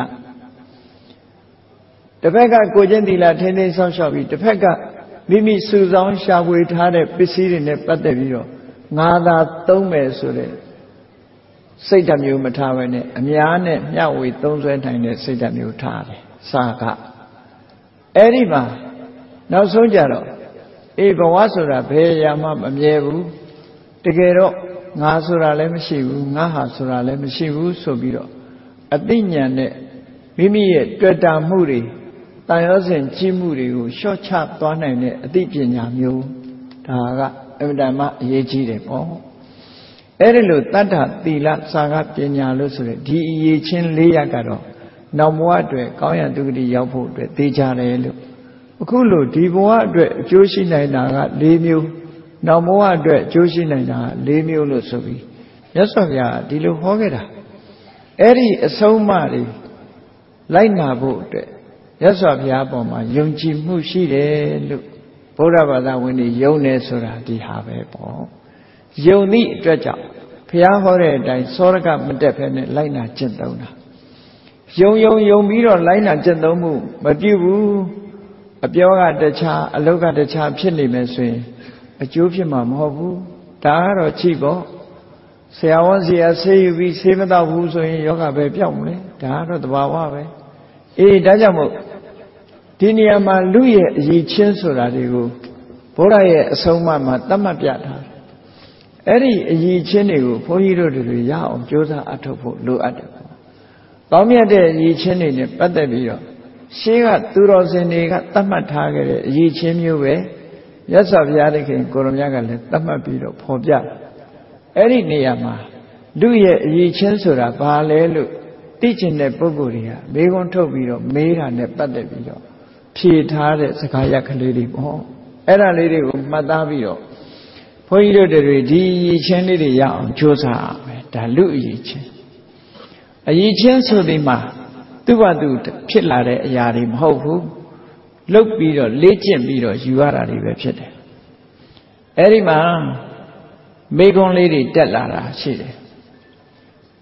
တစ်ဖက်ကကိုကျင့်သီလထိမ့်သိမ်းဆောက်ရှောက်ပြီးတစ်ဖက်ကမိမိစုဆောင်းရှာဖွေထားတဲ့ပစ္စည်းတွေနဲ့ပတ်သက်ပြီးတော့ငါသာသုံးမယ်ဆိုတဲ့စိတ်ဓာတ်မျိုးမထားဘဲနဲ့အများနဲ့မျှဝေသုံးစွဲနိုင်တဲ့စိတ်ဓာတ်မျိုးထားတယ်စာကအဲ့ဒီမှာနောက်ဆုံးကြတော့အေးဘဝဆိုတာဘယ်ရာမှမမြဲဘူးတကယ်တော့ငါဆိုတာလည်းမရှိဘူးငါဟာဆိုတာလည်းမရှိဘူးဆိုပြီးတော့အသိဉာဏ်နဲ့မိမိရဲ့တွေ့တာမှုတွေတန်ရောစဉ်ကြီးမှုတွေကိုလျှော့ချသွားနိုင်တဲ့အသိပညာမျိုးဒါကအမြဲတမ်းအရေးကြီးတယ်ပေါ့အဲ့ဒီလိုတတ္ထသီလစာကပညာလို့ဆိုတဲ့ဒီအရေးချင်း၄ရပ်ကတော့နောက်ဘဝအတွက်ကောင်းရတုဂတိရောက်ဖို့အတွက်သိကြတယ်လို့အခုလို့ဒီဘဝအတွက်အကျိုးရှိနိုင်တာက၄မျိုးနောက်ဘဝအတွက်အကျိုးရှိနိုင်တာက၄မျိုးလို့ဆိုပြီးမြတ်စွာဘုရားဒီလိုဟောခဲ့တာအဲ့ဒီအဆုံးအမတွေလိုက်နာဖို့အတွက်မြတ်စွာဘုရားပေါ်မှာယုံကြည်မှုရှိတယ်လို့ဗုဒ္ဓဘာသာဝင်တွေယုံနေဆိုတာဒီဟာပဲပေါ့ယုံသည့်အတွက်ကြောင့်ဘုရားဟောတဲ့အတိုင်းစောရကမတက်ဖဲနဲ့လိုက်နာကျင့်သုံးတာယုံယုံယုံပြီးတော့လိုက်နာကျင့်သုံးမှုမပြုဘူးအပြောကတခြားအလုပ်ကတခြားဖြစ်နေမယ်ဆိုရင်အကျိုးဖြစ်မှာမဟုတ်ဘူးဒါကတော့ချိပေါ့ဆရာဝန်စီကဆေးယူပြီးဆေးမတော့ဘူးဆိုရင်ယောဂပဲပြောက်မလဲဒါကတော့သဘာဝပဲအေးဒါကြောင့်မို့ဒီနေရာမှာလူရဲ့အရေးချင်းဆိုတာတွေကိုဘုရားရဲ့အဆုံးအမမှာတတ်မှတ်ပြထားတယ်အဲ့ဒီအရေးချင်းတွေကိုဘုန်းကြီးတို့တွေရအောင်ကြိုးစားအထောက်ဖို့လိုအပ်တယ်ပေါ့ကောင်းမြတ်တဲ့အရေးချင်းတွေနဲ့ပတ်သက်ပြီးတော့ရှေးကသူတော်စင်တွေကတတ်မှတ်ထားခဲ့တဲ့အရေးချင်းမျိုးပဲမြတ်စွာဘုရားသခင်ကိုရမကလည်းတတ်မှတ်ပြီးတော့ဖော်ပြအဲ့ဒီနေရာမှာလူရဲ့အရေးချင်းဆိုတာဘာလဲလို့သိကျင်တဲ့ပုဂ္ဂိုလ်တွေကမေးခွန်းထုတ်ပြီးတော့မေးတာနဲ့ပတ်သက်ပြီးတော့ဖြေထားတဲ့စကားရက်ကလေးတွေပေါ့အဲ့ဒါလေးတွေကိုမှတ်သားပြီးတော့ဘုန်းကြီးတို့တွေဒီအရေးချင်းလေးတွေရအောင်ကြိုးစားရမယ်ဒါလူအရေးချင်းအရေးချင်းဆိုဒီမှာသူ့ဘာသူဖြစ်လာတဲ့အရာတွေမဟုတ်ဘူးလှုပ်ပြီးတော့လေ့ကျင့်ပြီးတော့ယူရတာတွေပဲဖြစ်တယ်အဲ့ဒီမှာမေခွန်းလေးတွေတက်လာတာရှိတယ်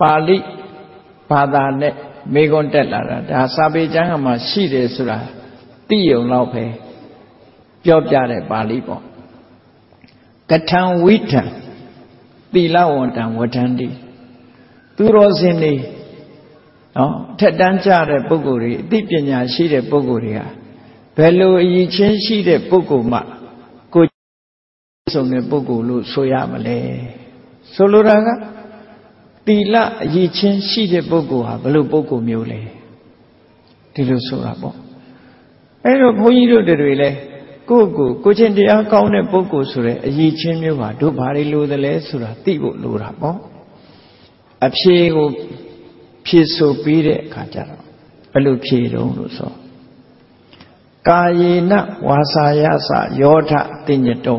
ပါဠိဘာသာနဲ့မေခွန်းတက်လာတာဒါစာပေကျမ်းကမှရှိတယ်ဆိုတာသိုံလောက်ပဲပြောပြတဲ့ပါဠိပေါ့ကထံဝိထံသီလဝန္တံဝဋ္ဌန္တိသူတော်စင်တွေနော်ထက်တန်းကြတဲ့ပုဂ္ဂိုလ်တွေအသိပညာရှိတဲ့ပုဂ္ဂိုလ်တွေကဘယ်လိုအည်ချင်းရှိတဲ့ပုဂ္ဂိုလ်မှကိုယ်ဆုံးတဲ့ပုဂ္ဂိုလ်လို့ဆိုရမလဲဆိုလိုတာကသီလအည်ချင်းရှိတဲ့ပုဂ္ဂိုလ်ဟာဘယ်လိုပုဂ္ဂိုလ်မျိုးလဲဒီလိုဆိုတာပေါ့အဲ့တော့ဘုန်းကြီးတို့တွေလည်းကိုယ့်ကိုကိုချင်းတရားကောင်းတဲ့ပုဂ္ဂိုလ်ဆိုတဲ့အည်ချင်းမျိုးဟာတို့ဘာတွေလိုသလဲဆိုတာသိဖို့လိုတာပေါ့အဖြေကိုဖြေဆိုပြီးတဲ့အခါကျတော့ဘယ်လိုဖြေတုံးလို့ဆိုကာယေနဝါစာယသယောထတိညတော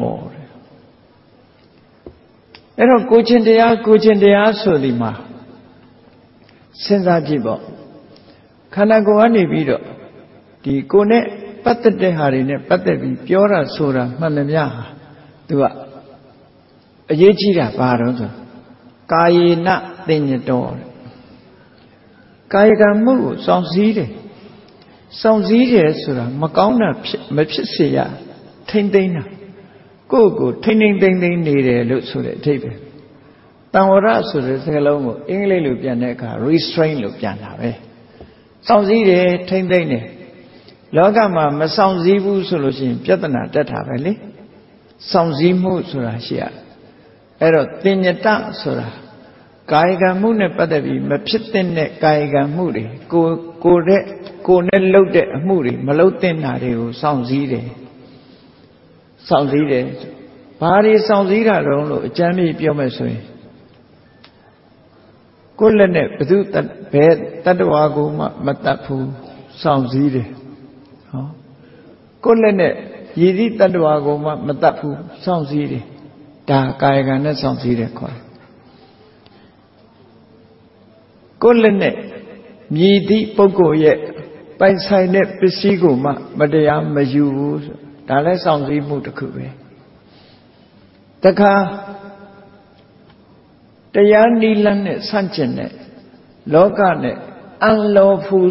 အဲ့တော့ကိုချင်းတရားကိုချင်းတရားဆိုဒီမှာစဉ်းစားကြည့်ပေါ့ခန္ဓာကိုယ်ကနေပြီးတော့ဒီကိုယ်နဲ့ပတ်သက်တဲ့ဟာတွေနဲ့ပတ်သက်ပြီးပြောတာဆိုတာမှန်သမျှဟာသူကအရေးကြီးတာဘာတော့ဆိုကာယေနတိညတောကာယကံမှုကိုစောင့်စည်းတယ်စောင့်စည်းတယ်ဆိုတာမကောင်းတာမဖြစ်စေရထိမ့်သိမ့်တာကိုယ့်ကိုထိမ့်ထိမ့်သိမ့်သိမ့်နေတယ်လို့ဆိုတဲ့အဓိပ္ပာယ်တံဝရဆိုတဲ့စကားလုံးကိုအင်္ဂလိပ်လိုပြန်တဲ့အခါ restrain လို့ပြန်တာပဲစောင့်စည်းတယ်ထိမ့်သိမ့်တယ်လောကမှာမစောင့်စည်းဘူးဆိုလို့ရှိရင်ပြဿနာတက်တာပဲလေစောင့်စည်းမှုဆိုတာရှိရတယ်အဲ့တော့တင်ညတဆိုတာကာယကံမှုနဲ့ပတ်သက်ပြီးမဖြစ်သင့်တဲ့ကာယကံမှုတွေကိုကိုတဲ့ကိုနဲ့လုပ်တဲ့အမှုတွေမလုပ်သင့်တာတွေကိုစောင့်စည်းတယ်စောင့်စည်းတယ်ဘာတွေစောင့်စည်းတာတုံးလို့အကျမ်းကြီးပြောမယ်ဆိုရင်ကိုယ်လက်နဲ့ဘယ်သူဘယ်တတ္တဝါကိုမှမတတ်ဘူးစောင့်စည်းတယ်ဟောကိုယ်လက်နဲ့ရည်သည့်တတ္တဝါကိုမှမတတ်ဘူးစောင့်စည်းတယ်ဒါကာယကံနဲ့စောင့်စည်းတယ်ခေါ်တယ်ကိုယ်လက်နဲ့မြည်သည့်ပုဂ္ဂိုလ်ရဲ့ပိုင်ဆိုင်တဲ့ပစ္စည်းကိုမှမတရားမယူဘူးဆိုဒါလည်းစောင့်စည်းမှုတစ်ခုပဲတခါတရားနိလန်းနဲ့ဆန့်ကျင်တဲ့လောကနဲ့ unlawful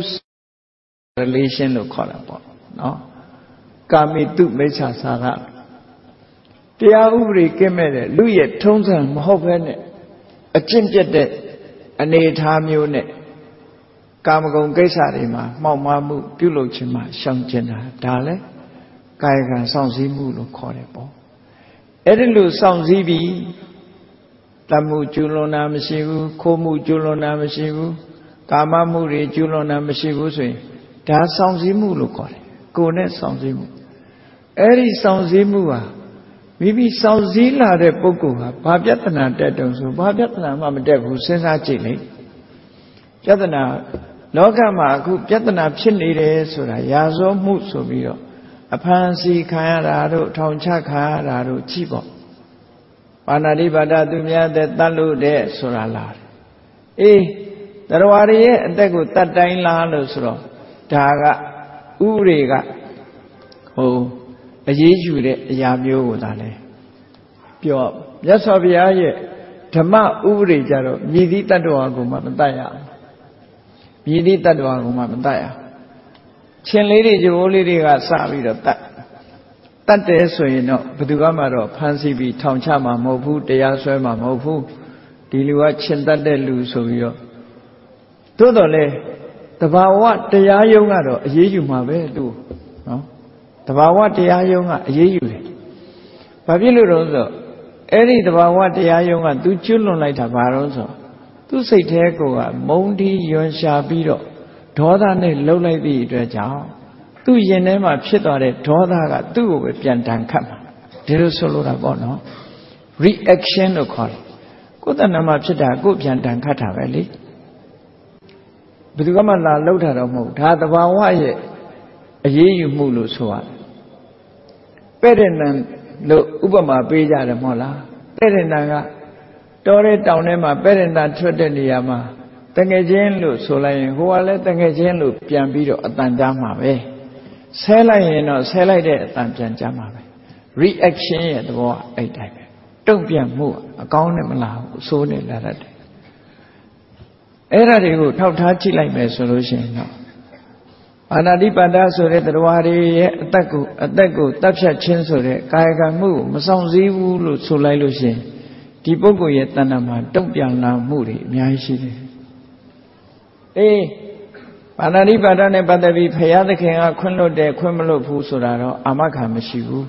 relation လို့ခေါ်တာပေါ့နော်ကာမိတုမိစ္ဆာစာရတရားဥပဒေကင်းမဲ့တဲ့လူရဲ့ထုံးစံမဟုတ်ဘဲနဲ့အကျင့်ပြတ်တဲ့အနေအထားမျိုးနဲ့ကာမဂုဏ်ကိစ္စတွေမှာမှောက်မှားမှုပြုလုပ်ခြင်းမှာရှောင်ကျဉ်တာဒါလည်းကာယကံစောင့်စည်းမှုလို့ခေါ်တယ်ပေါ့အဲ့ဒီလိုစောင့်စည်းပြီးတမှုကျွလွန်တာမရှိဘူးခိုးမှုကျွလွန်တာမရှိဘူးကာမမှုတွေကျွလွန်တာမရှိဘူးဆိုရင်ဒါစောင့်စည်းမှုလို့ခေါ်တယ်ကိုယ်နဲ့စောင့်စည်းမှုအဲ့ဒီစောင့်စည်းမှုဟာမိမိစောင့်စည်းလာတဲ့ပုဂ္ဂိုလ်ဟာဘာပြဿနာတက်တုံဆိုဘာပြဿနာမှမတက်ဘူးစဉ်းစားကြည့်လေပြဿနာလောကမှာအခုပြဿနာဖြစ်နေတယ်ဆိုတာရာဇောမှုဆိုပြီးတော့အဖန်စီခံရတာတို့ထောင်ချခံရတာတို့ကြည့်ပေါ့ပါဏာတိပါဒသူများတဲ့တတ်လို့တဲ့ဆိုတာလားအေးတရားရရဲ့အသက်ကိုတတ်တိုင်းလားလို့ဆိုတော့ဒါကဥပဒေကဟိုအရေးယူတဲ့အရာမျိုးကိုသာလဲပြောမြတ်စွာဘုရားရဲ့ဓမ္မဥပဒေကြတော့မြည်သည့်တ attva ကိုမှမတတ်ရဘူးမြည်သည့်တ attva ကိုမှမတတ်ရချင်းလေးတွေကြိုးလေးတွေကစပြီးတော့တတ်တတ်တယ်ဆိုရင်တော့ဘယ်သူမှတော့ဖမ်းဆီးပြီးထောင်ချမှာမဟုတ်ဘူးတရားစွဲမှာမဟုတ်ဘူးဒီလူကချင်းတတ်တဲ့လူဆိုပြီးတော့သို့တော်လဲတဘာဝတရားယုံကတော့အရေးယူမှာပဲသူနော်တဘာဝတရားယုံကအရေးယူတယ်ဘာဖြစ်လို့တော့ဆိုအဲ့ဒီတဘာဝတရားယုံကသူကျွလွန်လိုက်တာဘာလို့ဆိုသူစိတ်ထဲကိုကမုန်းတီးယွန်ရှာပြီးတော့ဒေါသနဲ့လှုပ်လိုက်သည့်အတွက်ကြောင့်သူ့ရင်ထဲမှာဖြစ်သွားတဲ့ဒေါသကသူ့ကိုပဲပြန်တန်ခတ်မှာဒီလိုဆိုလိုတာပေါ့နော် reaction လို့ခေါ်တယ်ကိုယ်တဏ္ဍာမှာဖြစ်တာကိုယ်ပြန်တန်ခတ်တာပဲလေဘယ်သူမှလာလှုပ်တာတော့မဟုတ်ဒါတဘာဝရဲ့အရေးယူမှုလို့ဆိုရတယ်ပဲ့တဲ့နံလို့ဥပမာပေးကြတယ်မဟုတ်လားပဲ့တဲ့နံကတောတဲ့တောင်ထဲမှာပဲ့တဲ့နံထွက်တဲ့နေရာမှာတငယ်ချင်းလို့ဆိုလိုက်ရင်ဟိုကလည်းတငယ်ချင်းလို့ပြန်ပြီးတော့အတန်ကြားမှာပဲဆဲလိုက်ရင်တော့ဆဲလိုက်တဲ့အတန်ပြန်ကြားမှာပဲ reaction ရဲ့သဘောအဲ့တိုင်းပဲတုံ့ပြန်မှုအကောင်းနဲ့မလားဘူးအဆိုးနဲ့လာတတ်တယ်အဲ့ဒါတွေကိုထောက်ထားကြည့်လိုက်မယ်ဆိုလို့ရှိရင်တော့ပါဏာတိပါဒဆိုတဲ့တရားတွေရဲ့အသက်ကိုအသက်ကိုတပ်ဖြတ်ခြင်းဆိုတဲ့ကာယကံမှုကိုမဆောင်စည်းဘူးလို့ဆိုလိုက်လို့ရှိရင်ဒီပုဂ္ဂိုလ်ရဲ့တဏ္ဍာမှာတုံ့ပြန်လာမှုတွေအများကြီးရှိတယ်အေးပါဏာတိပါဒနဲ့ပတ်သက်ပြီးဘုရားသခင်ကခွင့်လွတ်တယ်ခွင့်မလွတ်ဘူးဆိုတာတော့အာမခံမရှိဘူး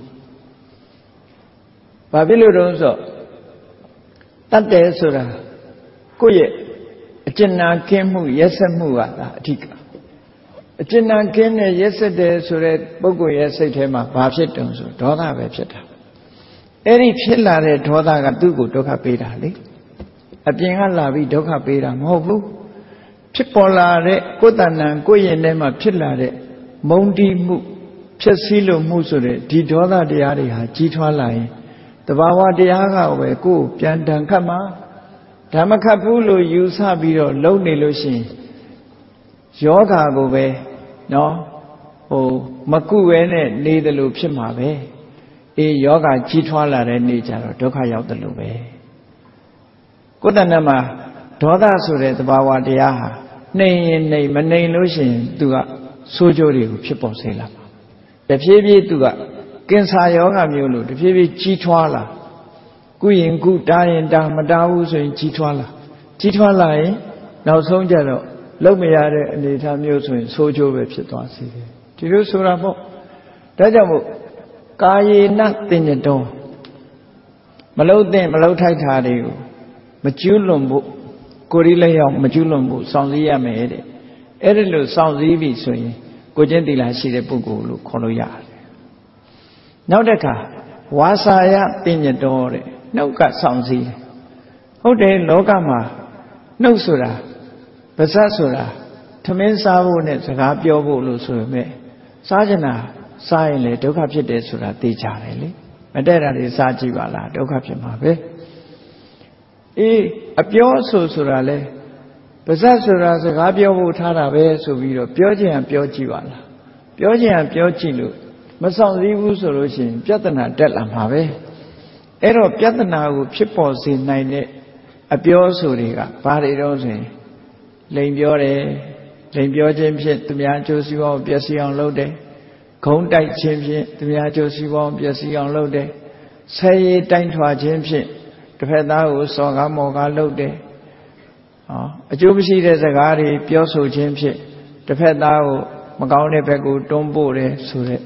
ဘာဖြစ်လို့တုံးဆိုတတ်တယ်ဆိုတာကိုယ့်ရဲ့အကျဉ်းနာကင်းမှုရက်စက်မှုကဒါအဓိကအကျဉ်းနာကင်းတဲ့ရက်စက်တယ်ဆိုတဲ့ပုဂ္ဂိုလ်ရဲ့စိတ်ထဲမှာဘာဖြစ်တုံးဆိုဒေါသပဲဖြစ်တာအဲ့ဒီဖြစ်လာတဲ့ဒေါသကသူ့ကိုဒုက္ခပေးတာလေအပြင်ကလာပြီးဒုက္ခပေးတာမဟုတ်ဘူးဖြစ်ပေါ်လာတဲ့ကိုယ်တဏ္ဍာကိုယ်ရင်ထဲမှာဖြစ်လာတဲ့မုန်းတီးမှုဖြစ်စည်းလို့မှုဆိုတဲ့ဒီဒေါသတရားတွေဟာကြီးထွားလာရင်တဘာဝတရားကပဲကိုယ်ပြန်တန်ခတ်မှာဓမ္မခတ်ဘူးလို့ယူဆပြီးတော့လုံနေလို့ရှိရင်ယောဂါကိုပဲနော်ဟိုမကုပဲနဲ့နေတယ်လို့ဖြစ်မှာပဲအေးယောဂါကြီးထွားလာတဲ့နေ့ကျတော့ဒုက္ခရောက်တယ်လို့ပဲကိုယ်တဏ္ဍမှာဒေါသဆိုတဲ့သဘာဝတရားဟာနှိမ်ရင်နှိမ်မနှိမ်လို့ရှိရင်သူကဆိုးကျိုးတွေကိုဖြစ်ပေါ်စေလာမှာတဖြည်းဖြည်းသူကကင်ဆာယောဂမျိုးလို့တဖြည်းဖြည်းကြီးထွားလာကုရင်ကုတားရင်တားမတားဘူးဆိုရင်ကြီးထွားလာကြီးထွားလာရင်နောက်ဆုံးကျတော့လုံးမရတဲ့အနေအထားမျိုးဆိုရင်ဆိုးကျိုးပဲဖြစ်သွားစေတယ်ဒီလိုဆိုတာပေါ့ဒါကြောင့်မို့ကာယေနတင်ညတောမလုံတဲ့မလုံထိုက်တာတွေကိုမကျူးလွန်ဖို့ကိုယ်ရီလည်းရောက်မကျူးလွန်ဖို့စောင့်စည်းရမယ်တဲ့အဲ့ဒီလိုစောင့်စည်းပြီဆိုရင်ကိုကျင့်သီလရှိတဲ့ပုဂ္ဂိုလ်လို့ခေါ်လို့ရတယ်နောက်တစ်ခါဝါစာယတင်ညတောတဲ့နှုတ်ကစောင့်စည်းတယ်ဟုတ်တယ်လောကမှာနှုတ်ဆိုတာပါးစပ်ဆိုတာထမင်းစားဖို့နဲ့စကားပြောဖို့လို့ဆိုရမယ်စားကြနာစားရင်လေဒုက္ခဖြစ်တယ်ဆိုတာသိကြတယ်လေမတည့်တာတွေစားကြည့်ပါလားဒုက္ခဖြစ်မှာပဲအေးအပြောဆိုဆိုတာလေပါးစပ်ဆိုတာစကားပြောဖို့ထားတာပဲဆိုပြီးတော့ပြောချင်ရင်ပြောကြည့်ပါလားပြောချင်ရင်ပြောကြည့်လို့မဆောင်စည်းဘူးဆိုလို့ရှိရင်ပြဿနာတက်လာမှာပဲအဲ့တော့ပြဿနာကိုဖြစ်ပေါ်စေနိုင်တဲ့အပြောဆိုတွေကဘာတွေတော့ဆိုရင်လိန်ပြောတယ်လိန်ပြောခြင်းဖြင့်သူများအကျိုးစီးပွားကိုပျက်စီးအောင်လုပ်တယ်ဂုံးတိုက်ခြင်းဖြင့်သူများအကျိုးစီးပွားကိုပျက်စီးအောင်လုပ်တယ်ဆဲရည်တိုင်းထွာခြင်းဖြင့်တစ်ဖက်သားကိုစော်ကားမော်ကားလုပ်တယ်ဟောအကျိုးမရှိတဲ့စကားတွေပြောဆိုခြင်းဖြင့်တစ်ဖက်သားကိုမကောင်းတဲ့ဘက်ကိုတွန်းပို့တယ်ဆိုတဲ့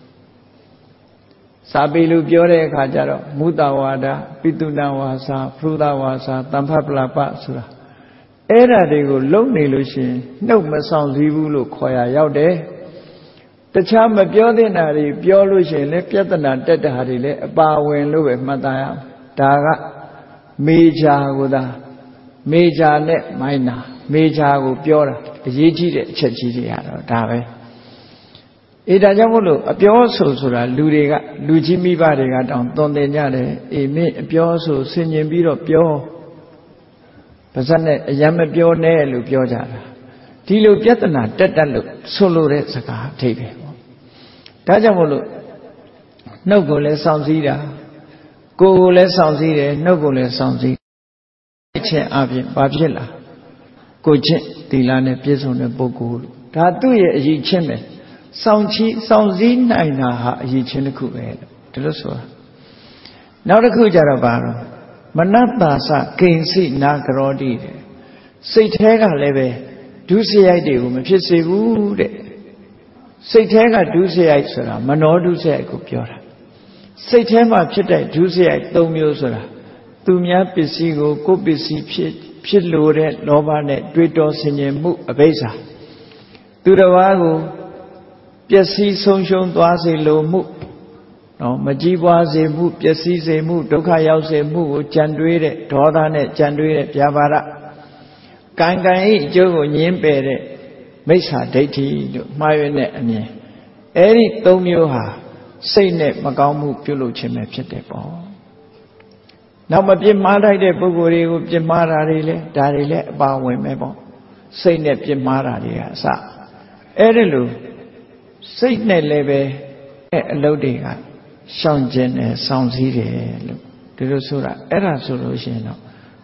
စာပေလူပြောတဲ့အခါကျတော့မုတဝါဒပိတုဏဝါစာဖရုဒဝါစာတမ္ဖပလပဆိုတာအဲ့ဓာတွေကိုလုံနေလို့ရှိရင်နှုတ်မဆောင်စည်းဘူးလို့ခေါ်ရရောက်တယ်တခြားမပြောသင့်တာတွေပြောလို့ရှိရင်လည်းပြဿနာတက်တာတွေလည်းအပါဝင်လို့ပဲမှတ်သားရအောင်ဒါကမေဂျာကိုသာမေဂျာနဲ့မိုင်းနာမေဂျာကိုပြောတာအရေးကြီးတဲ့အချက်ကြီးတွေရတော့ဒါပဲအေးဒါကြောင့်မို့လို့အပြောဆိုဆိုတာလူတွေကလူကြီးမိဘတွေကတောင်သွန်သင်ကြတယ်အေးမင်းအပြောဆိုဆင်ញင်ပြီးတော့ပြောပါဇက်နဲ့အရင်မပြောနဲ့လို့ပြောကြတာဒီလိုပြဿနာတက်တက်လို့ဆိုလိုတဲ့စကားအထိပ္ပယ်ပေါ့ဒါကြောင့်မို့လို့နှုတ်ကိုလည်းစောင့်စည်းတာကိုယ်ကိုလည်းစောင့်စည်းတယ်နှုတ်ကိုလည်းစောင့်စည်းခြင်းအပြင်ဘာဖြစ်လာကိုချင်းသီလနဲ့ပြည့်စုံတဲ့ပုဂ္ဂိုလ်ဒါသူ့ရဲ့အရေးချင်းပဲစောင့်ချီစောင့်စည်းနိုင်တာဟာအရေးချင်းတစ်ခုပဲလို့ဒီလိုဆိုတာနောက်တစ်ခုကြတော့ဘာလို့မနတ္တာစကိဉ္စိနာကရောတိတဲ့စိတ်แท้ကလည်းပဲဒုစရိုက်တွေကိုမဖြစ်စေဘူးတဲ့စိတ်แท้ကဒုစရိုက်ဆိုတာမနောဒုစရိုက်ကိုပြောတာစိတ်แท้မှာဖြစ်တဲ့ဒုစရိုက်၃မျိုးဆိုတာသူများပစ္စည်းကိုကိုယ်ပစ္စည်းဖြစ်ဖြစ်လို့တဲ့လောဘနဲ့တွေးတောဆင်ခြင်မှုအဘိဓါသူတစ်ပါးကိုပျက်စီးဆုံးရှုံးသွားစေလိုမှုနော်မကြီးပွားစေမှုပျက်စီးစေမှုဒုက္ခရောက်စေမှုကိုကြံတွေးတဲ့ဒေါသနဲ့ကြံတွေးတဲ့ဗျာပါဒကံကံဤအကျိုးကိုညင်းပယ်တဲ့မိစ္ဆာဒိဋ္ဌိလို့မှားရွံ့တဲ့အမြင်အဲ့ဒီ၃မျိုးဟာစိတ်နဲ့မကောင်းမှုပြုလုပ်ခြင်းပဲဖြစ်တယ်ပေါ့နောက်မပြစ်မှားထိုက်တဲ့ပုဂ္ဂိုလ်တွေကိုပြစ်မှားတာတွေလဲဒါတွေလဲအပါဝင်ပဲပေါ့စိတ်နဲ့ပြစ်မှားတာတွေကအစအဲ့ဒီလိုစိတ်နဲ့လည်းပဲအလုပ်တွေကရှောင်ကျင်တယ်စောင့်စည်းတယ်လို့ဒီလိုဆိုတာအဲ့ဒါဆိုလို့ရှိရင်တော့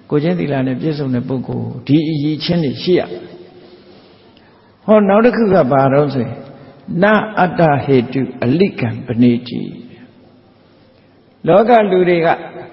ကိုချင်းသီလနဲ့ပြည့်စုံတဲ့ပုဂ္ဂိုလ်ဒီအရည်ချင်းတွေရှိရဟောနောက်တစ်ခုကဘာတော့ဆိုရင်နာအတ္တဟေတုအလိကံပဏိတိလောကလူတွေက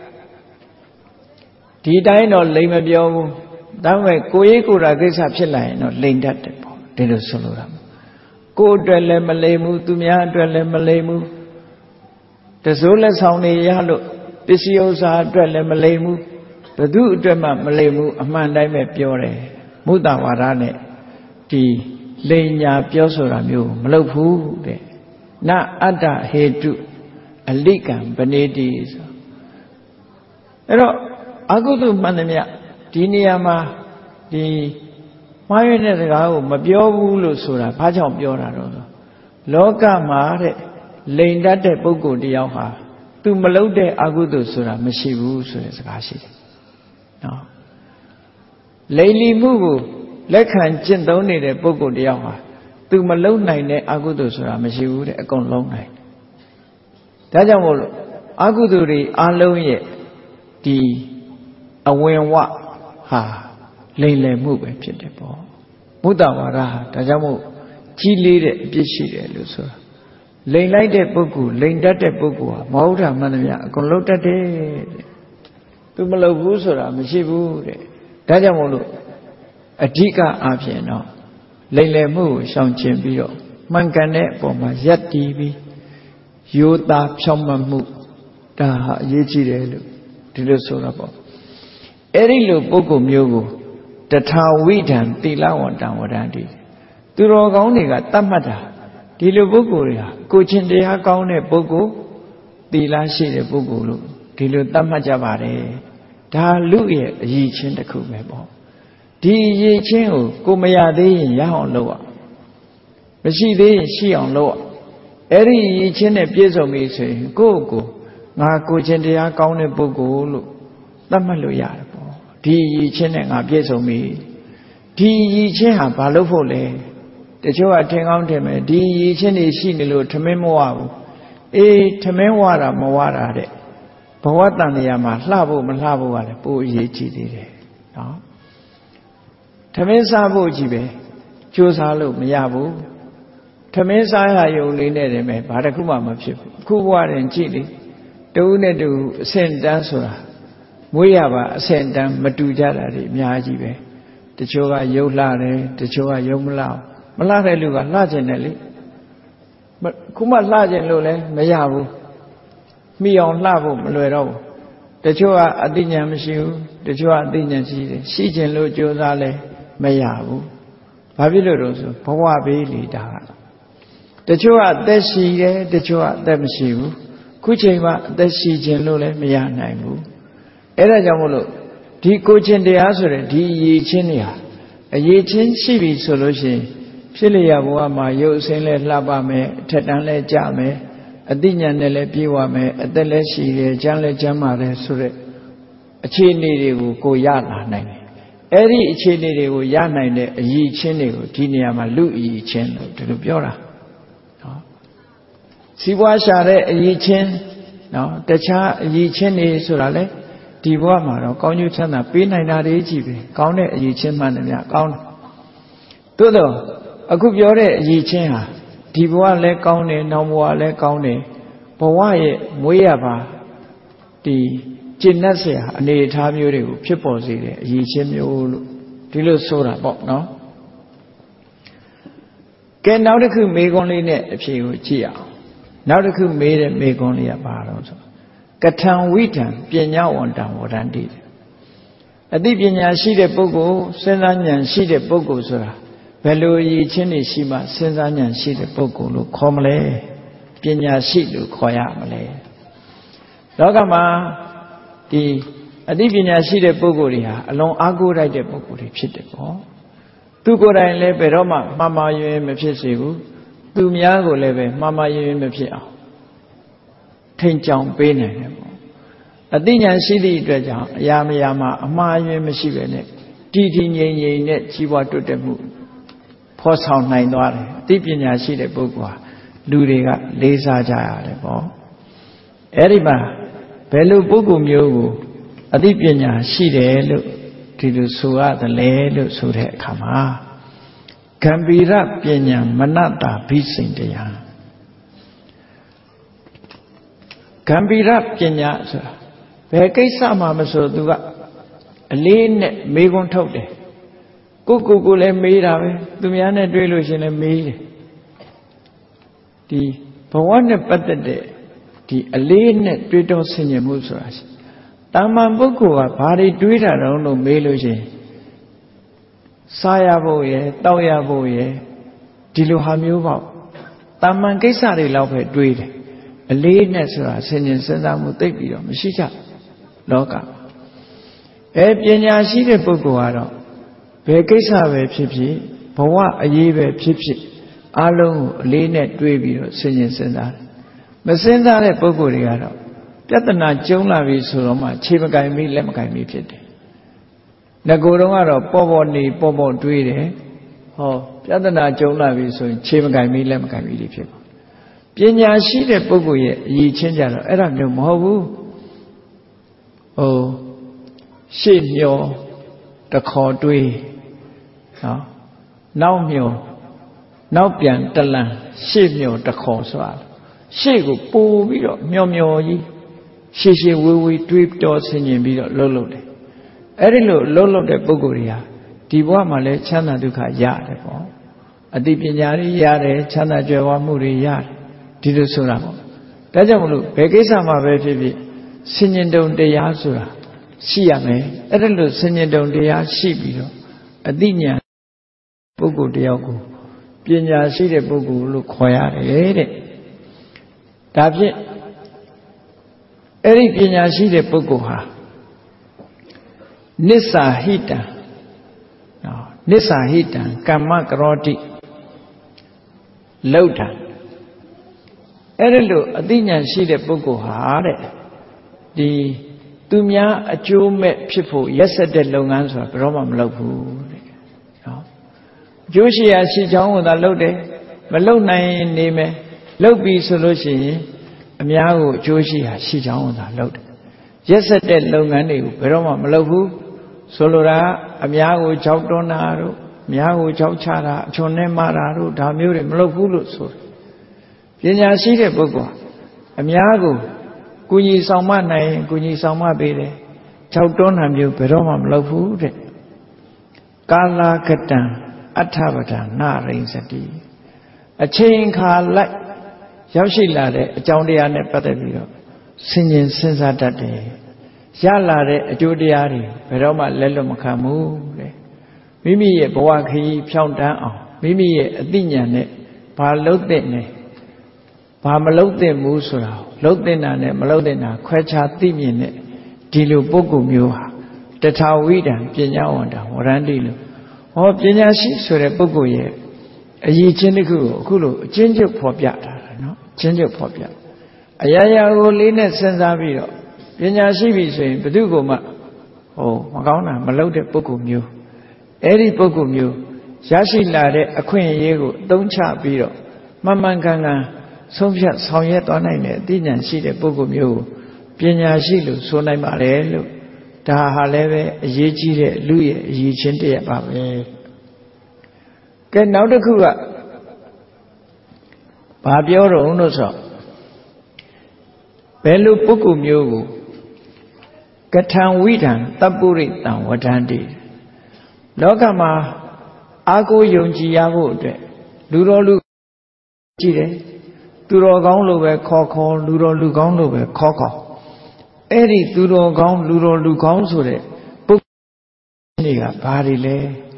ဒီတိုင်းတော့လိမ်မပြောဘူးဒါပေမဲ့ကိုရေးကိုယ်တာကိစ္စဖြစ်လာရင်တော့လိမ်တတ်တယ်ပေါ့ဒီလိုဆိုလိုတာကိုယ်အတွက်လည်းမလိမ်ဘူးသူများအတွက်လည်းမလိမ်ဘူးတစိုးလက်ဆောင်တွေရလို့ပစ္စည်းဥစ္စာအတွက်လည်းမလိမ်ဘူးဘယ်သူအတွက်မှမလိမ်ဘူးအမှန်တိုင်းပဲပြောတယ်မုဒ္ဒဝါဒနဲ့ဒီလိမ်ညာပြောဆိုတာမျိုးမလုပ်ဘူးတဲ့နအတ္တဟေတုအလိကံပဏိတိဆိုအဲ့တော့အကုသိုလ်မှန်သမျှဒီနေရာမှာဒီမှားရတဲ့စကားကိုမပြောဘူးလို့ဆိုတာဘာကြောင့်ပြောတာတော့လောကမှာတဲ့လိမ်တတ်တဲ့ပုဂ္ဂိုလ်တယောက်ဟာသူမလုပ်တဲ့အကုသိုလ်ဆိုတာမရှိဘူးဆိုတဲ့စကားရှိတယ်နော်လိမ်လီမှုကိုလက်ခံကျင့်သုံးနေတဲ့ပုဂ္ဂိုလ်တယောက်ဟာသူမလုပ်နိုင်တဲ့အကုသိုလ်ဆိုတာမရှိဘူးတဲ့အကုန်လုံးနိုင်ဒါကြောင့်မို့လို့အကုသိုလ်တွေအလုံးရဲ့ဒီအဝင်ဝဟာလိမ်လည်မှုပဲဖြစ်တယ်ပေါ့ဘုဒ္ဓဝါဒဟာဒါကြောင့်မို့ကြီးလေးတဲ့အပြစ်ရှိတယ်လို့ဆိုတာလိမ်လိုက်တဲ့ပုဂ္ဂိုလ်လိမ်တတ်တဲ့ပုဂ္ဂိုလ်ဟာမဟုတ်တာမှန်သမျှအကုန်လုံးတတ်တယ်တဲ့သူမလုပ်ဘူးဆိုတာမရှိဘူးတဲ့ဒါကြောင့်မို့လို့အဓိကအားဖြင့်တော့လိမ်လည်မှုကိုရှောင်ကျဉ်ပြီးတော့မှန်ကန်တဲ့အပေါ်မှာယက်တီးပြီးရိုးသားဖြောင့်မတ်မှုဒါဟာအရေးကြီးတယ်လို့ဒီလိုဆိုတာပေါ့အဲ့ဒီလိုပုဂ္ဂိုလ်မျိုးကိုတထာဝိဒံသီလဝန္တံဝဒန္တိသူတော်ကောင်းတွေကတတ်မှတ်တာဒီလိုပုဂ္ဂိုလ်တွေဟာကိုချင်းတရားကောင်းတဲ့ပုဂ္ဂိုလ်သီလရှိတဲ့ပုဂ္ဂိုလ်လို့ဒီလိုတတ်မှတ်ကြပါတယ်ဒါလူရဲ့အရည်ချင်းတစ်ခုပဲပေါ့ဒီအရည်ချင်းကိုကိုမရသေးရင်ရအောင်လုပ်ရမရှိသေးရင်ရှိအောင်လုပ်ရအဲ့ဒီအရည်ချင်းနဲ့ပြည့်စုံပြီဆိုရင်ကိုယ့်ကိုငါကိုချင်းတရားကောင်းတဲ့ပုဂ္ဂိုလ်လို့သတ်မှတ်လို့ရတယ်ပေါ့ဒီအရည်ချင်းနဲ့ငါပြည့်စုံပြီဒီအရည်ချင်းဟာဘာလို့ဖို့လဲတချို့ကထင်ကောင်းထင်မယ်ဒီအရည်ချင်းတွေရှိနေလို့ထမင်းမဝဘူးအေးထမင်းဝတာမဝတာတဲ့ဘဝတန်တရားမှာလှဖို့မလှဖို့ကလည်းပိုအရေးကြီးသေးတယ်နော်ထမင်းစားဖို့ကြီးပဲကြိုးစားလို့မရဘူးထမင်းစားရရုံလေးနဲ့တည်းပဲဘာတစ်ခုမှမဖြစ်ဘူးအခုဘဝရင်ကြည့်လေတူနဲ့တူအဆင့်တန်းဆိုတာမွေးရပါအဆင့်တန်းမတူကြတာတွေအများကြီးပဲတချို့ကရုပ်လှတယ်တချို့ကရုပ်မလှမလှတဲ့လူကလှကျင်တယ်လေခုမှလှကျင်လို့လည်းမရဘူးမိအောင်လှဖို့မလွယ်တော့ဘူးတချို့ကအသိဉာဏ်မရှိဘူးတချို့ကအသိဉာဏ်ရှိတယ်ရှိကျင်လို့ကြိုးစားလဲမရဘူးဘာဖြစ်လို့တော့ဆိုဘဝဘေးလေတာကတချို့ကအသက်ရှိတယ်တချို့ကအသက်မရှိဘူးခုချိန်မှာအသက်ရှိခြင်းလို့လည်းမရနိုင်ဘူးအဲ့ဒါကြောင့်မို့လို့ဒီကိုချင်းတရားဆိုတဲ့ဒီအရေးချင်းတွေဟာအရေးချင်းရှိပြီဆိုလို့ရှိရင်ဖြစ်လျက်ဘဝမှာရုပ်အစင်းလဲလှပမယ်အထက်တန်းလဲကြမယ်အသိဉာဏ်နဲ့လည်းပြေဝမယ်အသက်လည်းရှိတယ်ကျမ်းလည်းကျမ်းပါတယ်ဆိုတဲ့အခြေအနေတွေကိုကိုရလာနိုင်တယ်အဲ့ဒီအခြေအနေတွေကိုရနိုင်တဲ့အရည်ချင်းတွေကိုဒီနေရာမှာလူအရည်ချင်းလို့ဒီလိုပြောတာနော်စီးပွားရှာတဲ့အရည်ချင်းနော်တခြားအရည်ချင်းတွေဆိုတာလေဒီဘဝမှာတော့ကောင်းကျိုးချမ်းသာပေးနိုင်တာတွေကြီးပဲကောင်းတဲ့အရည်ချင်းမှန်တယ်များကောင်းတယ်သို့တော့အခုပြောတဲ့အရည်ချင်းဟာဒီဘဝလည်းကောင်းတယ်နောက်ဘဝလည်းကောင်းတယ်ဘဝရဲ့မွေးရပါဒီကျင့်တတ်เสียအနေအထားမျိုးတွေကိုဖြစ်ပေါ်စေတယ်အရည်ချင်းမျိုးလို့ဒီလိုဆိုတာပေါ့နော်ကဲနောက်တစ်ခုမေခွန်းလေးနဲ့အဖြေကိုကြည့်အောင်နောက်တစ်ခုမေးတဲ့မေခွန်းလေးကဘာတော့ဆိုကထံဝိထံပညာဝန္တံဝဒန္တိအသိပညာရှိတဲ့ပုဂ္ဂိုလ်စဉ်းစားဉာဏ်ရှိတဲ့ပုဂ္ဂိုလ်ဆိုတာဘယ်လိုအရည်ချင်းတွေရှိမှစဉ်းစားဉာဏ်ရှိတဲ့ပုဂ္ဂိုလ်လို့ခေါ်မလဲပညာရှိလို့ခေါ်ရမလဲလောကမှာဒီအသိပညာရှိတဲ့ပုဂ္ဂိုလ်တွေဟာအလွန်အားကိုးလိုက်တဲ့ပုဂ္ဂိုလ်တွေဖြစ်တယ်ပေါ့သူကိုယ်တိုင်လည်းဘယ်တော့မှမှားမှားယွင်းမဖြစ်စေဘူးသူများကိုလည်းပဲမှားမှားယွင်းမဖြစ်အောင်ထိန်ကြောင်ပေးနိုင်တယ်ပေါ့အသိဉာဏ်ရှိသည့်အတွက်ကြောင့်အရာမရာမှာအမှားယွင်းမရှိပဲနဲ့တည်တည်ငြိမ်ငြိမ်နဲ့ကြီးပွားတိုးတက်မှုဖော်ဆောင်နိုင်သွားတယ်အသိပညာရှိတဲ့ပုဂ္ဂိုလ်ဟာလူတွေကလေးစားကြရတယ်ပေါ့အဲ့ဒီမှာဘယ်လိုပုဂ္ဂိုလ်မျိုးကိုအသိပညာရှိတယ်လို့ဒီလိုဆိုရတယ်လေလို့ဆိုတဲ့အခါမှာဂံဗီရပညာမနတာဘိစိန်တရားဂံဗီရပညာဆိုတာဘယ်ကိစ္စမှမဆိုသူကအလေးနဲ့မေးခွန်းထုတ်တယ်ကိုကိုကိုလည်းမေးတာပဲသူများနဲ့တွေ့လို့ရှင်လည်းမေးတယ်ဒီဘဝနဲ့ပတ်သက်တဲ့ဒီအလေးနဲ့တွေ့တော့ဆင်ញင်မှုဆိုတာတာမန်ပုဂ္ဂိုလ်ကဘာတွေတွေးတာတုံးလို့မေးလို့ရှင်စားရဖို့ရယ်တောက်ရဖို့ရယ်ဒီလိုဟာမျိုးပေါ့တာမန်ကိစ္စတွေလောက်ပဲတွေးတယ်အလေးနဲ့ဆိုတာဆင်ញင်စဉ်းစားမှုသိပ်ပြီးတော့မရှိကြလောကအဲပညာရှိတဲ့ပုဂ္ဂိုလ်ကတော့ဘယ်ကိစ္စပဲဖြစ်ဖြစ်ဘဝအရေးပဲဖြစ်ဖြစ်အလုံးကိုအလေးနဲ့တွေးပြီးတော့ဆင်ញင်စဉ်းစားတယ်မစဉ်းစားတဲ့ပုဂ္ဂိုလ်တွေကတော့ပြဿနာကျုံလာပြီဆိုတော့မှခြေမကင်မိလက်မကင်မိဖြစ်တယ်ငကိုယ်တော့ကတော့ပေါ်ပေါ်နေပေါ်ပေါ်တွေးတယ်ဟောပြဿနာကျုံလာပြီဆိုရင်ခြေမကင်မိလက်မကင်မိတွေဖြစ်ပါပညာရှိတဲ့ပုဂ္ဂိုလ်ရဲ့အရေးချင်းကြတော့အဲ့ဒါမျိုးမဟုတ်ဘူးဟိုရှေ့မျောတခေါ်တွေးနော်နောက်မျောနောက်ပြန်တလန်ရှေ့မျောတခေါ်ဆိုတာရှေ့ကိုပို့ပြီးတော့မျောမျောကြီးရှေ့ရှေ့ဝေးဝေးတွေးတော်ဆင်ញင်ပြီးတော့လှုပ်လှုပ်တယ်အဲ့ဒီလိုလှုပ်လှုပ်တဲ့ပုဂ္ဂိုလ်တွေဟာဒီဘဝမှာလည်းချမ်းသာဒုက္ခရတယ်ပေါ့အသိပညာတွေရတယ်ချမ်းသာကြွယ်ဝမှုတွေရတယ်ဒီလိုဆိုတာပေါ့ဒါကြောင့်မလို့ဘယ်ကိစ္စမှာပဲဖြစ်ဖြစ်ဆင်ញင်တုံတရားဆိုတာရှိရမယ်အဲ့ဒါလို့ဆင်ញင်တုံတရားရှိပြီးတော့အသိဉာဏ်ပုဂ္ဂိုလ်တယောက်ကိုပညာရှိတဲ့ပုဂ္ဂိုလ်လို့ခေါ်ရတယ်တဲ့ဒါဖြင့်အဲ့ဒီပညာရှိတဲ့ပုဂ္ဂိုလ်ဟာနစ္စာဟိတံနော်နစ္စာဟိတံကမ္မကရောတိလောက်တာအဲ့ဒါလို့အသိဉာဏ်ရှိတဲ့ပုဂ္ဂိုလ်ဟာတဲ့ဒီသူများအကျိုးမဲ့ဖြစ်ဖို့ရက်စက်တဲ့လုပ်ငန်းဆိုတာဘယ်တော့မှမလုပ်ဘူးတဲ့နော်အကျိုးရှိရာရှိချောင်းကိုသာလုပ်တယ်မလုပ်နိုင်နေမယ်လုပ်ပြီဆိုလို့ရှိရင်အများကိုအကျိုးရှိရာရှိချောင်းကိုသာလုပ်တယ်ရက်စက်တဲ့လုပ်ငန်းတွေကိုဘယ်တော့မှမလုပ်ဘူးဆိုလိုတာအများကိုကြောက်တွန်းတာတို့အများကိုကြောက်ချတာအချွန်နဲ့မာတာတို့ဒါမျိုးတွေမလုပ်ဘူးလို့ဆိုတယ်ပညာရှိတဲ့ပုဂ္ဂိုလ်အများကိုကုညီဆောင်မနိုင်ရင်ကုညီဆောင်မပေးတယ်ကြောက်တွန်းတာမျိုးဘယ်တော့မှမလုပ်ဘူးတဲ့ကာလာကတံအဋ္ဌပဒနာရိစတိအချိန်ခါလိုက်ရောက်ရှိလာတဲ့အကြောင်းတရားနဲ့ပတ်သက်ပြီးတော့ဆင်ញင်စဉ်းစားတတ်တယ်ရလာတဲ့အကျိုးတရားတွေဘယ်တော့မှလက်လွတ်မခံဘူးတဲ့မိမိရဲ့ဘဝခရီးဖြောင့်တန်းအောင်မိမိရဲ့အသိဉာဏ်နဲ့ဘာလုပ်တဲ့နဲ့ဘာမလုပ်တဲ့ဘူးဆိုတာလုပ်တဲ့နာနဲ့မလုပ်တဲ့နာခွဲခြားသိမြင်တဲ့ဒီလိုပုဂ္ဂိုလ်မျိုးဟာတထာဝိဒံပညာဝန္တာဝရန္တိလို့ဟောပညာရှိဆိုတဲ့ပုဂ္ဂိုလ်ရဲ့အရေးချင်းတစ်ခုကိုအခုလိုအချင်းချုပ်ဖော်ပြထားတာနော်အချင်းချုပ်ဖော်ပြအရာရာကိုလေးနဲ့စဉ်းစားပြီးတော့ပညာရှိပြီဆိုရင်ဘယ်သူကမှဟိုမကောင်းတာမလုပ်တဲ့ပုဂ္ဂိုလ်မျိုးအဲ့ဒီပုဂ္ဂိုလ်မျိုးရရှိလာတဲ့အခွင့်အရေးကိုအသုံးချပြီးတော့မှန်မှန်ကန်ကန်ဆုံးဖြတ်ဆောင်ရွက်သွားနိုင်တဲ့အသိဉာဏ်ရှိတဲ့ပုဂ္ဂိုလ်မျိုးကိုပညာရှိလို့ဆိုနိုင်ပါတယ်လို့ဒါဟာလည်းပဲအရေးကြီးတဲ့လူရဲ့အရေးချင်းတည်းပါပဲကဲနောက်တစ်ခုကဘာပြောတော့လို့ဆိုဘယ်လိုပုဂ္ဂိုလ်မျိုးကိုကထံဝိဒံတပ္ပုရိတံဝဒန္တိလောကမှာအာကိုယုံကြည်ရဖို့အတွက်လူတော်လူကြည့်တယ်သူတော်ကောင်းလို့ပဲခေါ်ခေါ်လူတော်လူကောင်းလို့ပဲခေါ်ခေါ်အဲ့ဒီသူတော်ကောင်းလူတော်လူကောင်းဆိုတဲ့ပုဂ္ဂိုလ်တွေကဘာတွေလဲ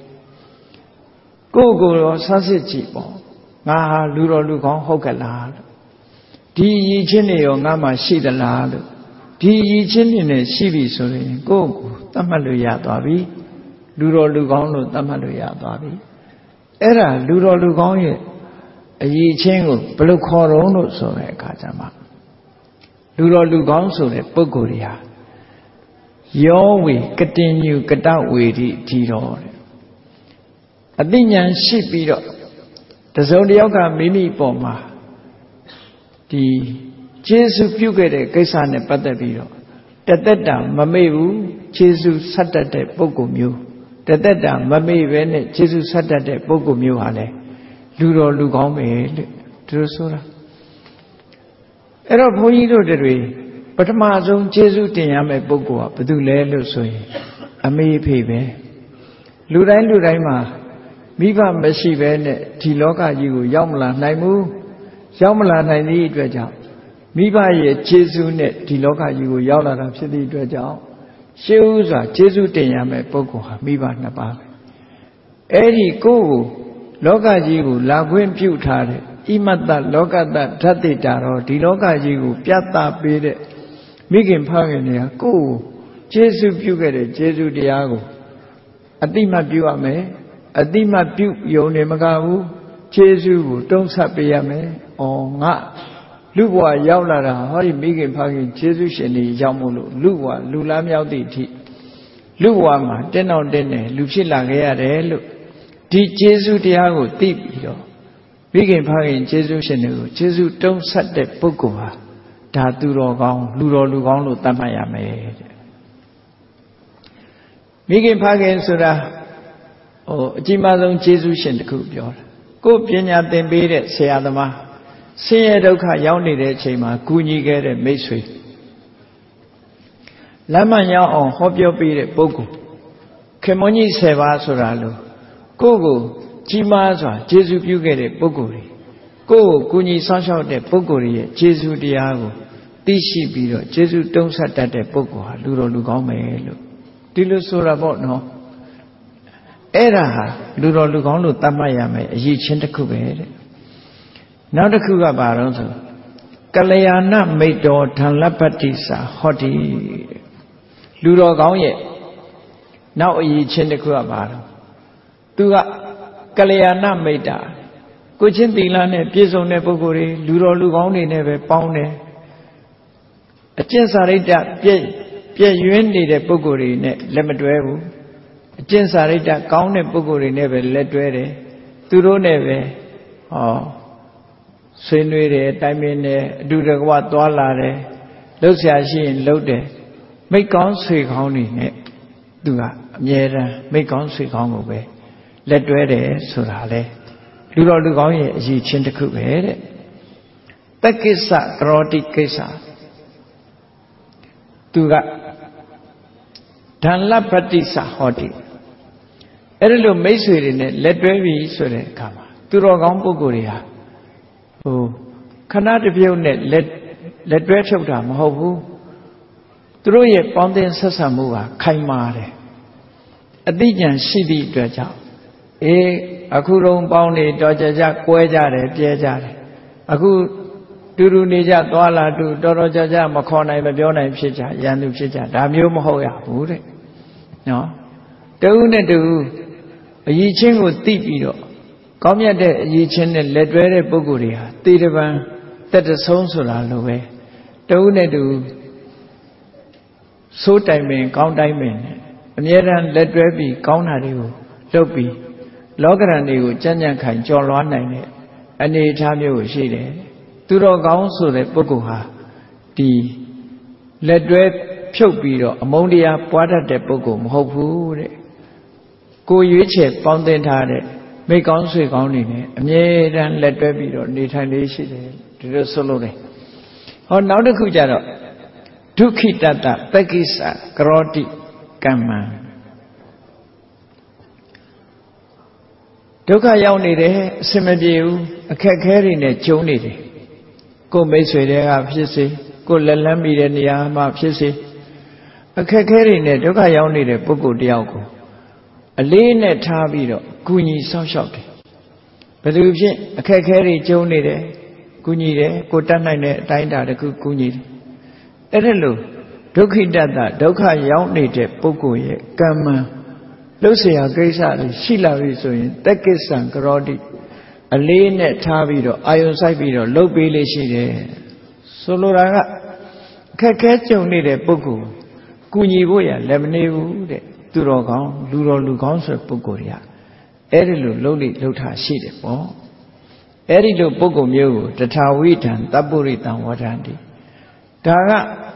ကိုယ့်ကိုယ်ရောဆန်းစစ်ကြည့်ပေါ့ငါဟာလူတော်လူကောင်းဟုတ်ကလားလို့ဒီရည်ချင်းတွေရောငါမှရှိသလားလို့ဒီရည်ချင်းတွေနဲ့ရှိပြီဆိုရင်ကိုယ့်ကိုသတ်မှတ်လို့ရသွားပြီလူတော်လူကောင်းလို့သတ်မှတ်လို့ရသွားပြီအဲ့ဒါလူတော်လူကောင်းရဲ့အရည်ချင်းကိုဘယ်လိုခေါ်တော့လို့ဆိုတဲ့အခါကျမှလူတော်လူကောင်းဆိုတဲ့ပုဂ္ဂိုလ်တွေဟာယောဝေကတင်ညုကတဝေတိဒီတော်တဲ့အသိဉာဏ်ရှိပြီးတော့တစုံတစ်ယောက်ကမိမိပေါ်မှာဒီကျေးဇူးပြုခဲ့တဲ့ကိစ္စနဲ့ပတ်သက်ပြီးတော့တသက်တာမမေ့ဘူးကျေးဇူးဆက်တတ်တဲ့ပုဂ္ဂိုလ်မျိုးတသက်တာမမေ့ပဲနဲ့ကျေးဇူးဆက်တတ်တဲ့ပုဂ္ဂိုလ်မျိုးဟာလေလူတော်လူကောင်းပဲလို့သူတို့ဆိုတာအဲ့တော့ဘုန်းကြီးတို့တွေပထမဆုံးကျေးဇူးတင်ရမယ့်ပုဂ္ဂိုလ်ကဘယ်သူလဲလို့ဆိုရင်အမေအဖေပဲလူတိုင်းလူတိုင်းမှာမိဘမရှိပဲနဲ့ဒီလောကကြီးကိုရောက်မလာနိုင်ဘူးရောက်မလာနိုင်သည့်အတွက်ကြောင့်မိဘရဲ့ကျေးဇူးနဲ့ဒီလောကကြီးကိုရောက်လာတာဖြစ်သည့်အတွက်ကြောင့်ရှေးဥစွာကျေးဇူးတင်ရမယ့်ပုဂ္ဂိုလ်ဟာမိဘနှစ်ပါးပဲအဲ့ဒီကိုယ်ကိုလောကကြီးကိုလာခွင့်ပြုထားတဲ့ဣမတ္တလောကတ္တဓာတ်တိတာတော့ဒီလောကကြီးကိုပြသပေးတဲ့မိခင်ဖခင်တွေကကိုယ်ကိုကျေးဇူးပြုခဲ့တဲ့ကျေးဇူးတရားကိုအတိမတ်ပြုရမယ်အတိမတ်ပြုယုံနေမကဘူးကျေးဇူးကိုတုံးဆက်ပေးရမယ်။အော်ငါလူဘဝရောက်လာတာဟောဒီမိခင်ဖခင်ကျေးဇူးရှင်တွေရောက်မို့လို့လူဘဝလူလားမြောက်သည့်အထိလူဘဝမှာတင်းအောင်တင်းနေလူဖြစ်လာခဲ့ရတယ်လို့ဒီကျေးဇူးတရားကိုသိပြီးတော့မိခင်ဖခင်ကျေးဇူးရှင်တွေကိုကျေးဇူးတုံးဆက်တဲ့ပုဂ္ဂိုလ်ဟာဒါသူတော်ကောင်းလူတော်လူကောင်းလို့သတ်မှတ်ရမယ်တဲ့မိခင်ဖခင်ဆိုတာဟိုအကြီးမားဆုံးကျေးဇူးရှင်တစ်ခုပြောတာကိုယ်ပညာသင်ပေးတဲ့ဆရာသမားဆင်းရဲဒုက္ခရောက်နေတဲ့အချိန်မှာကူညီခဲ့တဲ့မိတ်ဆွေလမ်းမှန်ရောက်အောင်ဟောပြောပေးတဲ့ပုဂ္ဂိုလ်ခင်မွန်ကြီးဆယ်ပါးဆိုတာလို့ကိုယ့်ကိုကြီးမားစွာကျေးဇူးပြုခဲ့တဲ့ပုဂ္ဂိုလ်တွေကိုယ့်ကိုကူညီဆောင်ရှောက်တဲ့ပုဂ္ဂိုလ်ရဲ့ကျေးဇူးတရားကိုသိရှိပြီးတော့ကျေးဇူးတုံးဆက်တတ်တဲ့ပုဂ္ဂိုလ်ဟာလူတော်လူကောင်းမယ်လို့ဒီလိုဆိုတာပေါ့နော်အဲ့ဒါဟာလူတော်လူကောင်းလို့သတ်မှတ်ရမယ်အရေးချင်းတစ်ခုပဲတဲ့နောက်တစ်ခုကဘာလို့ဆိုကလျာဏမိတ်တော်ဓမ္လပတ္တိစာဟောတိလူတော်ကောင်းရဲ့နောက်အရေးချင်းတစ်ခုကဘာလို့သူကကလျာဏမိတ်တာကိုချင်းသီလနဲ့ပြည့်စုံတဲ့ပုဂ္ဂိုလ်တွေလူတော်လူကောင်းတွေနဲ့ပဲပေါင်းတယ်အကျင့်စာရိတ္တပြည့်ပြည့်ရွင်းနေတဲ့ပုဂ္ဂိုလ်တွေနဲ့လက်မတွဲဘူးအကျင့်စာရိတ္တကောင်းတဲ့ပုဂ္ဂိုလ်တွေနဲ့ပဲလက်တွဲတယ်သူတို့နဲ့ပဲဟောဆွေးနွေးတယ်တိုင်ပင်တယ်အတူတကွသွားလာတယ်လှုပ်ရှားရှိရင်လှုပ်တယ်မိတ်ကောင်းဆွေကောင်းတွေနဲ့သူကအမြဲတမ်းမိတ်ကောင်းဆွေကောင်းကိုပဲလက်တွဲတယ်ဆိုတာလေလူတော်လူကောင်းရဲ့အရေးချင်းတစ်ခုပဲတဲ့တက္ကိစ္စကရောတိကိစ္စသူကဓမ္လပတ္တိစာဟောတိအဲ့ဒီလိုမိတ်ဆွေတွေနဲ့လက်တွဲပြီးဆိုတဲ့အခါမှာသူတော်ကောင်းပုဂ္ဂိုလ်တွေဟာဟိုခဏတစ်ပြုတ်နဲ့လက်လက်တွဲထုတ်တာမဟုတ်ဘူးသူတို့ရဲ့ပေါင်းသင်းဆက်ဆံမှုကခိုင်မာတယ်အသိဉာဏ်ရှိသည့်အတွက်ကြောင့်အေးအခုတော့ပေါင်းနေတော်ကြကြကွဲကြတယ်ပြဲကြတယ်အခုတူတူနေကြသွားလာတူတော်တော်ကြကြမခေါ်နိုင်မပြောနိုင်ဖြစ်ကြရန်သူဖြစ်ကြဒါမျိုးမဟုတ်ရဘူးတဲ့နော်တူနဲ့တူအရေးချင်းကိုသိပြီးတော့ကောင်းမြတ်တဲ့အရေးချင်းနဲ့လက်တွဲတဲ့ပုဂ္ဂိုလ်တွေဟာတေတပံတက်တဆုံးဆိုတာလိုပဲတူနဲ့တူစိုးတိုင်ပင်ကောင်းတိုင်းပင်အမြဲတမ်းလက်တွဲပြီးကောင်းတာတွေကိုလုပ်ပြီးလောကရန်တွေကိုကြံ့ကြံ့ခိုင်ကြော်လွှားနိုင်တဲ့အနေအထားမျိုးကိုရှိတယ်သူတော်ကောင်းဆိုတဲ့ပုဂ္ဂိုလ်ဟာဒီလက်တွဲဖြုတ်ပြီးတော့အမုန်းတရားပွားတတ်တဲ့ပုဂ္ဂိုလ်မဟုတ်ဘူးတဲ့ကိုရွေးချယ်ပေါင်းသင်းထားတဲ့မိကောင်းဆွေကောင်းတွေနဲ့အမြဲတမ်းလက်တွဲပြီးတော့နေထိုင်လေးရှိတယ်ဒီလိုဆိုလို့တယ်ဟောနောက်တစ်ခုကျတော့ဒုက္ခိတတ္တပက္ခိစ္စကရောတိကမ္မံဒုက္ခရောက်နေတယ်အစင်မပြေဘူးအခက်ခဲတွေနဲ့ကြုံနေတယ်ကိုယ်မိတ်ဆွေတွေကဖြစ်စေကိုယ်လက်လန်းမိတဲ့နေရာမှာဖြစ်စေအခက်ခဲတွေနဲ့ဒုက္ခရောက်နေတဲ့ပုဂ္ဂိုလ်တယောက်ကိုအလေးနဲ့ထားပြီးတော့ကုညီစောင့်ရှောက်တယ်ဘယ်သူဖြစ်အခက်ခဲတွေကြုံနေတယ်ကုညီတယ်ကိုတတ်နိုင်တဲ့အတိုင်းအတာတစ်ခုကုညီတယ်အဲ့ဒါလို့ဒုက္ခိတတ္တဒုက္ခရောက်နေတဲ့ပုဂ္ဂိုလ်ရဲ့ကမ္မံလှုပ်เสียကိစ္စတွေရှိလာပြီဆိုရင်တက္ကိစ္စံကရောတိအလေးနဲ့ထားပြီးတော့အာယုံဆိုင်ပြီးတော့လှုပ်ပေးလေးရှိတယ်ဆိုလိုတာကအခက်ခဲကြုံနေတဲ့ပုဂ္ဂိုလ်ကုညီဖို့ရလည်းမနေဘူးတဲ့သူတော်ကောင်းလူတော်လူကောင်းဆိုတဲ့ပုဂ္ဂိုလ်တွေကအဲ့ဒီလိုလှုပ်လိလှုပ်ထားရှိတယ်ပေါ့အဲ့ဒီလိုပုဂ္ဂိုလ်မျိုးကိုတထာဝိဒံတပ္ပုရိတံဝဒန္တိဒါက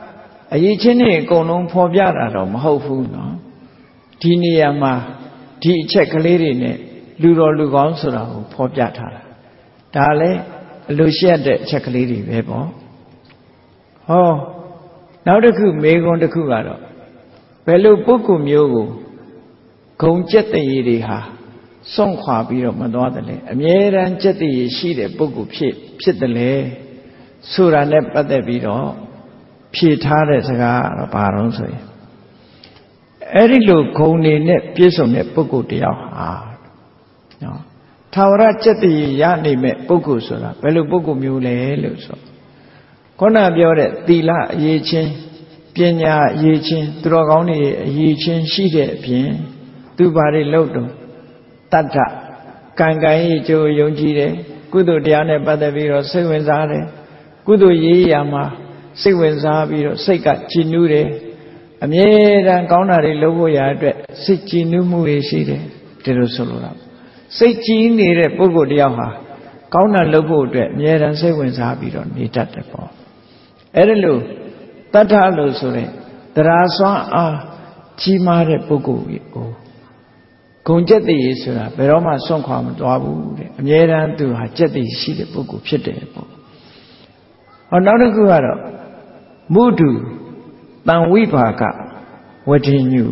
အရေးချင်းတွေအကုန်လုံးဖော်ပြတာတော့မဟုတ်ဘူးနော်ဒီနေရာမှာဒီအချက်ကလေးတွေနဲ့လူတော်လူကောင်းဆိုတာကိုဖော်ပြထားတာဒါလည်းအလိုရှိတဲ့အချက်ကလေးတွေပဲပေါ့ဟောနောက်တစ်ခုမေခွန်းတစ်ခုကတော့ဘယ်လိုပုဂ္ဂိုလ်မျိုးကိုဂုံကျက်တရေတွေဟာစွန့်ခွာပြီးတော့မသွားတယ်လေအမြဲတမ်းကျက်တရေရှိတဲ့ပုဂ္ဂိုလ်ဖြစ်ဖြစ်တယ်လေဆိုတာနဲ့ပတ်သက်ပြီးတော့ဖြေထားတဲ့စကားတော့ဘာလို့ဆိုရင်အဲ့ဒီလိုဂုံနေနဲ့ပြည့်စုံတဲ့ပုဂ္ဂိုလ်တယောက်ဟာနော်ထာဝရကျက်တရေရနိုင်မဲ့ပုဂ္ဂိုလ်ဆိုတာဘယ်လိုပုဂ္ဂိုလ်မျိုးလဲလို့ဆိုခုနပြောတဲ့သီလအရေးချင်းပညာအရေးချင်းသူတော်ကောင်းတွေအရေးချင်းရှိတဲ့အပြင်သူဘာတွေလုပ်တော့တတ္ထကံကံရဲ့ကြိုးယုံကြည်တယ်ကုသိုလ်တရားနဲ့ပတ်သက်ပြီးတော့စိတ်ဝင်စားတယ်ကုသိုလ်ရေးရာမှာစိတ်ဝင်စားပြီးတော့စိတ်ကကြည်နူးတယ်အမြဲတမ်းကောင်းတာတွေလုပ်ဖို့ရာအတွက်စိတ်ကြည်နူးမှုတွေရှိတယ်ဒီလိုဆိုလိုတာစိတ်ကြည်နေတဲ့ပုဂ္ဂိုလ်တယောက်ဟာကောင်းတာလုပ်ဖို့အတွက်အမြဲတမ်းစိတ်ဝင်စားပြီးတော့နေတတ်တယ်ပေါ့အဲ့ဒါလို့တတ္ထလို့ဆိုရင်တရားစွမ်းအားကြီးမားတဲ့ပုဂ္ဂိုလ်ကိုဂုံကျက်တည်ဆိုတာဘယ်တော့မှစွန့်ခွာမသွားဘူးတဲ့အမြဲတမ်းသူဟာကျက်တည်ရှိတဲ့ပုဂ္ဂိုလ်ဖြစ်တယ်ပေါ့ဟောနောက်တစ်ခုကတော့မုဒုတံဝိပါကဝဋ္ဌိညု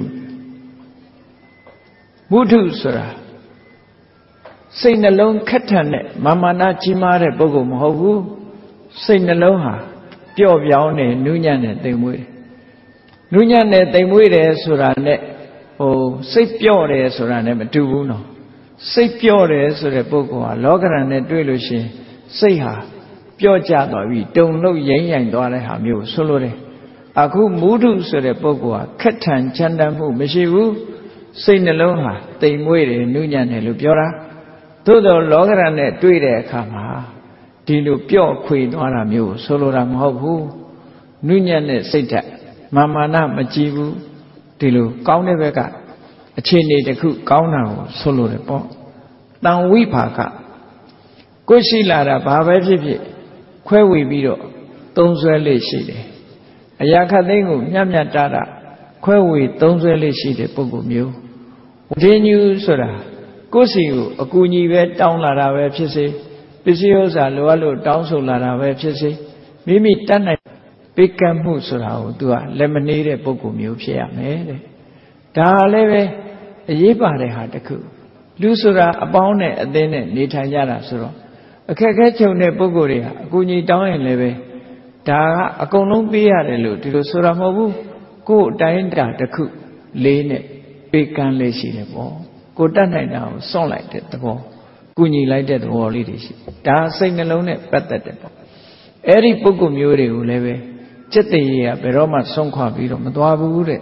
မုဒုဆိုတာစိတ်နှလုံးခက်ထန်တဲ့မာမာနကြီးမားတဲ့ပုဂ္ဂိုလ်မဟုတ်ဘူးစိတ်နှလုံးဟာပျော့ပြောင်းနေနူးညံ့နေတိမ်မွေးတယ်နူးညံ့နေတိမ်မွေးတယ်ဆိုတာနဲ့ဟိုစိတ်ပျော့တယ်ဆိုတာနဲ့မတူဘူးနော်စိတ်ပျော့တယ်ဆိုတဲ့ပုဂ္ဂိုလ်ဟာလောကရန်နဲ့တွေ့လို့ရှိရင်စိတ်ဟာပျော့ကျသွားပြီးတုန်လှုပ်ရိမ့်ရိုင်သွားတဲ့ဟာမျိုးဆိုလိုတယ်အခုမုဒုဆိုတဲ့ပုဂ္ဂိုလ်ဟာခက်ထန်ချမ်းတမ်းမှုမရှိဘူးစိတ်နှလုံးဟာတိမ်မွေးတယ်နူးညံ့တယ်လို့ပြောတာသို့တော်လောကရန်နဲ့တွေ့တဲ့အခါမှာဒီလိုပျော့ခွေသွားတာမျိုးဆိုလိုတာမဟုတ်ဘူးနုညံ့တဲ့စိတ်ဓာတ်မာမာနမကြည့်ဘူးဒီလိုကောင်းတဲ့ဘက်ကအခြေအနေတစ်ခုကောင်းတာကိုဆိုလိုတယ်ပေါ့တံဝိပါကကိုရှိလာတာဘာပဲဖြစ်ဖြစ်ခွဲဝေပြီးတော့သုံးဆွဲလေးရှိတယ်အရာခတ်သိမ်းကိုမြတ်မြတ်တာတာခွဲဝေသုံးဆွဲလေးရှိတဲ့ပုဂ္ဂိုလ်မျိုးဝဋ္ဌိညုဆိုတာကိုယ်စီကိုအကူအညီပဲတောင်းလာတာပဲဖြစ်စေပစ္စည်းဥစ္စာလိုအပ်လို့တောင်းဆိုလာတာပဲဖြစ်စေမိမိတတ်နိုင်ပိကံမှုဆိုတာကို तू ကလက်မနေတဲ့ပုဂ္ဂိုလ်မျိုးဖြစ်ရမယ်တဲ့ဒါလည်းပဲအရေးပါတဲ့ဟာတစ်ခုလူဆိုတာအပေါင်းနဲ့အသင်းနဲ့နေထိုင်ကြတာဆိုတော့အခက်အခဲချုပ်တဲ့ပုဂ္ဂိုလ်တွေဟာအကူအညီတောင်းရင်လည်းပဲဒါကအကုန်လုံးပေးရတယ်လို့ဒီလိုဆိုတာမဟုတ်ဘူးကိုယ်အတိုင်းတာတစ်ခုလေးနဲ့ပိကံလေးရှိတယ်ပေါ့ကိုတတ်နိုင်တာကိုစွန့်လိုက်တဲ့သဘောကူညီလိုက်တဲ့သဘောလေးတွေရှိဒါစိတ်နှလုံးနဲ့ပတ်သက်တယ်ပေါ့အဲ့ဒီပုဂ္ဂိုလ်မျိုးတွေကိုလည်းပဲจิตတရေကဘယ်တော့မှဆုံးခွာပြီးတော့မသွားဘူးတဲ့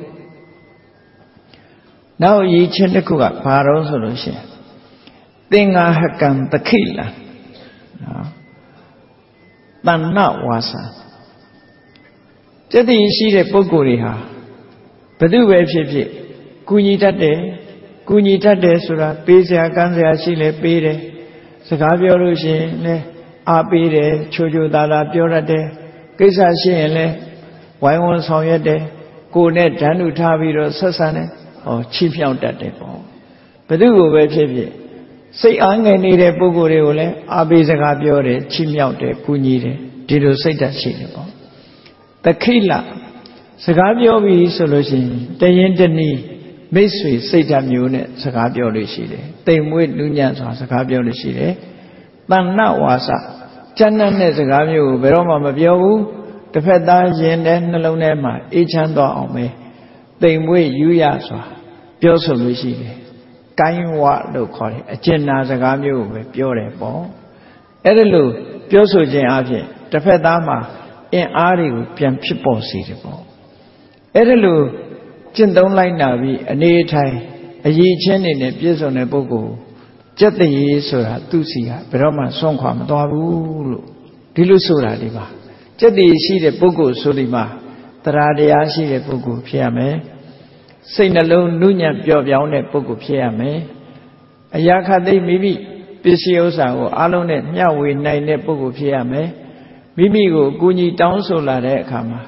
နောက်ရည်ချင်းတစ်ခုကဘာတော့ဆိုလို့ရှိရင်သင်္ဃဟကံတခိလံနော်တဏ္ဏဝါစာจิตတရေရှိတဲ့ပုဂ္ဂိုလ်တွေဟာဘယ်သူပဲဖြစ်ဖြစ်ကူညီတတ်တယ်ကူညီတတ်တယ်ဆိုတာပေးစရာကမ်းစရာရှိလဲပေးတယ်စကားပြောလို့ရှိရင်လဲအားပေးတယ်ချိုချိုသာသာပြောတတ်တယ်ကိစ္စရှိရင်လဲဝိုင်းဝန်းဆောင်ရွက်တယ်ကိုယ်နဲ့ဓာတ်နုထားပြီးတော့ဆက်ဆံတယ်ဟောချီးမြှောက်တတ်တယ်ပေါ့ဘယ်သူကိုပဲဖြစ်ဖြစ်စိတ်အားငယ်နေတဲ့ပုဂ္ဂိုလ်တွေကိုလည်းအားပေးစကားပြောတယ်ချီးမြှောက်တယ်ကူညီတယ်ဒီလိုစိတ်ဓာတ်ရှိတယ်ပေါ့တခိလစကားပြောပြီးဆိုလို့ရှိရင်တရင်တနည်းမိတ်ဆွေစိတ်ဓာတ်မျိုးနဲ့စကားပြောလို့ရှိတယ်တိမ်မွေးနူးညံ့စွာစကားပြောလို့ရှိတယ်တဏ္ဏဝါစာကျမ်းတဲ့စကားမျိုးကိုဘယ်တော့မှမပြောဘူးတစ်ဖက်သားရင်တဲ့နှလုံးထဲမှာအေးချမ်းသွားအောင်ပဲတိမ်မွေးယူရစွာပြောဆိုလို့ရှိတယ်ကိုင်းဝလို့ခေါ်တယ်အကျဉ်းနာစကားမျိုးကိုပဲပြောတယ်ပေါ့အဲ့ဒါလို့ပြောဆိုခြင်းအပြင်တစ်ဖက်သားမှာအင်အားတွေကိုပြန်ဖြစ်ပေါ်စေတယ်ပေါ့အဲ့ဒါလို့ကျင့်သုံးလိုက်နာပြီးအနေထိုင်အရေးချင်းနေနဲ့ပြည့်စုံတဲ့ပုဂ္ဂိုလ်ကျက်တရေဆိုတာသူ့စီကဘယ်တော့မှစွန့်ခွာမသွားဘူးလို့ဒီလိုဆိုတာဒီပါကျက်တရေရှိတဲ့ပုဂ္ဂိုလ်ဆိုဒီမှာတရားတရားရှိတဲ့ပုဂ္ဂိုလ်ဖြစ်ရမယ်စိတ်နှလုံးနုညံ့ပျော့ပြောင်းတဲ့ပုဂ္ဂိုလ်ဖြစ်ရမယ်အရာခတ်သိမိမိပစ္စည်းဥစ္စာကိုအလုံးနဲ့မျှဝေနိုင်တဲ့ပုဂ္ဂိုလ်ဖြစ်ရမယ်မိမိကိုအကူအညီတောင်းဆိုလာတဲ့အခါမှာ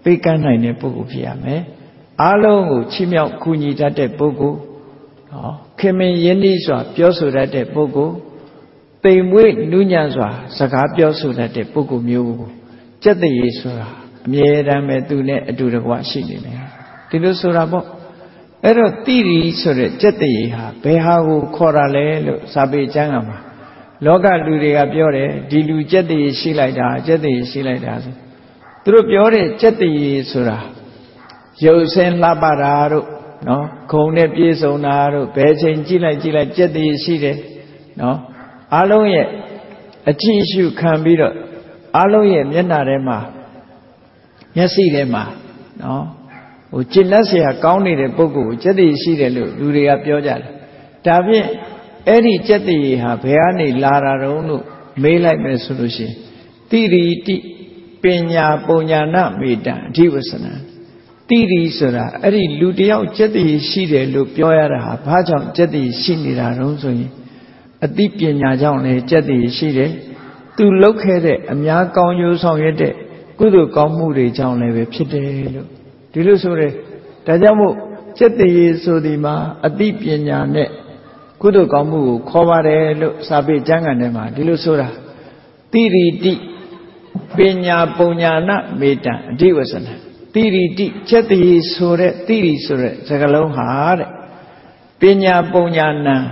ပေးကမ်းနိုင်တဲ့ပုဂ္ဂိုလ်ဖြစ်ရမယ်အားလုံးကိုချီးမြှောက်ကူညီတတ်တဲ့ပုဂ္ဂိုလ်နော်ခင်မင်ရင်းနှီးစွာပြောဆိုတတ်တဲ့ပုဂ္ဂိုလ်တိမ်မွေ့နုညံ့စွာစကားပြောဆိုတတ်တဲ့ပုဂ္ဂိုလ်မျိုးကိုကျက်တရေဆိုတာအမြဲတမ်းပဲသူနဲ့အတူတကွရှိနေတယ်ဒီလိုဆိုတာပေါ့အဲ့တော့တိရီဆိုတဲ့ကျက်တရေဟာဘယ်ဟာကိုခေါ်တာလဲလို့စာပေကျမ်းကမှာလောကလူတွေကပြောတယ်ဒီလူကျက်တရေရှိလိုက်တာကျက်တရေရှိလိုက်တာဆိုသူတို့ပြောတဲ့ကျက်တရေဆိုတာရုပ်ဆင်းလှပတာတို့နော်ခုံနဲ့ပြေဆုံးတာတို့ဘယ်ချိန်ကြည့်လိုက်ကြည့်လိုက်ကျက်တရေရှိတယ်နော်အားလုံးရဲ့အကြည့်ရှုခံပြီးတော့အားလုံးရဲ့မျက်နှာထဲမှာမျက်စိထဲမှာနော်ဟိုကျင့်တတ်เสียကောင်းနေတဲ့ပုဂ္ဂိုလ်ကိုကျက်တရေရှိတယ်လို့လူတွေကပြောကြတယ်ဒါဖြင့်အဲ့ဒီကျက်တရေဟာဘယ်ကနေလာတာတုံးလို့မေးလိုက်မယ်ဆိုလို့ရှိရင်တိရိတိပညာပုံညာနမေတ္တအဓိဝဆနံတိရိဆိုတာအဲ့ဒီလူတယောက်ကျက်တရေရှိတယ်လို့ပြောရတာဟာဘာကြောင့်ကျက်တရေရှိနေတာတုံးဆိုရင်အသိပညာကြောင့်လည်းကျက်တည်ရှိတယ်သူလုပ်ခဲ့တဲ့အများကောင်းကျိုးဆောင်ရွက်တဲ့ကုသိုလ်ကောင်းမှုတွေကြောင့်လည်းပဲဖြစ်တယ်လို့ဒီလိုဆိုရဲဒါကြောင့်မို့ကျက်တည်ဆိုဒီမှာအသိပညာနဲ့ကုသိုလ်ကောင်းမှုကိုခေါ်ပါတယ်လို့စာပေကျမ်းဂန်ထဲမှာဒီလိုဆိုတာတိရိတိပညာပုံညာနမေတ္တအဓိဝဆနတိရိတိကျက်တည်ဆိုတဲ့တိရိဆိုတဲ့စကားလုံးဟာတဲ့ပညာပုံညာနံ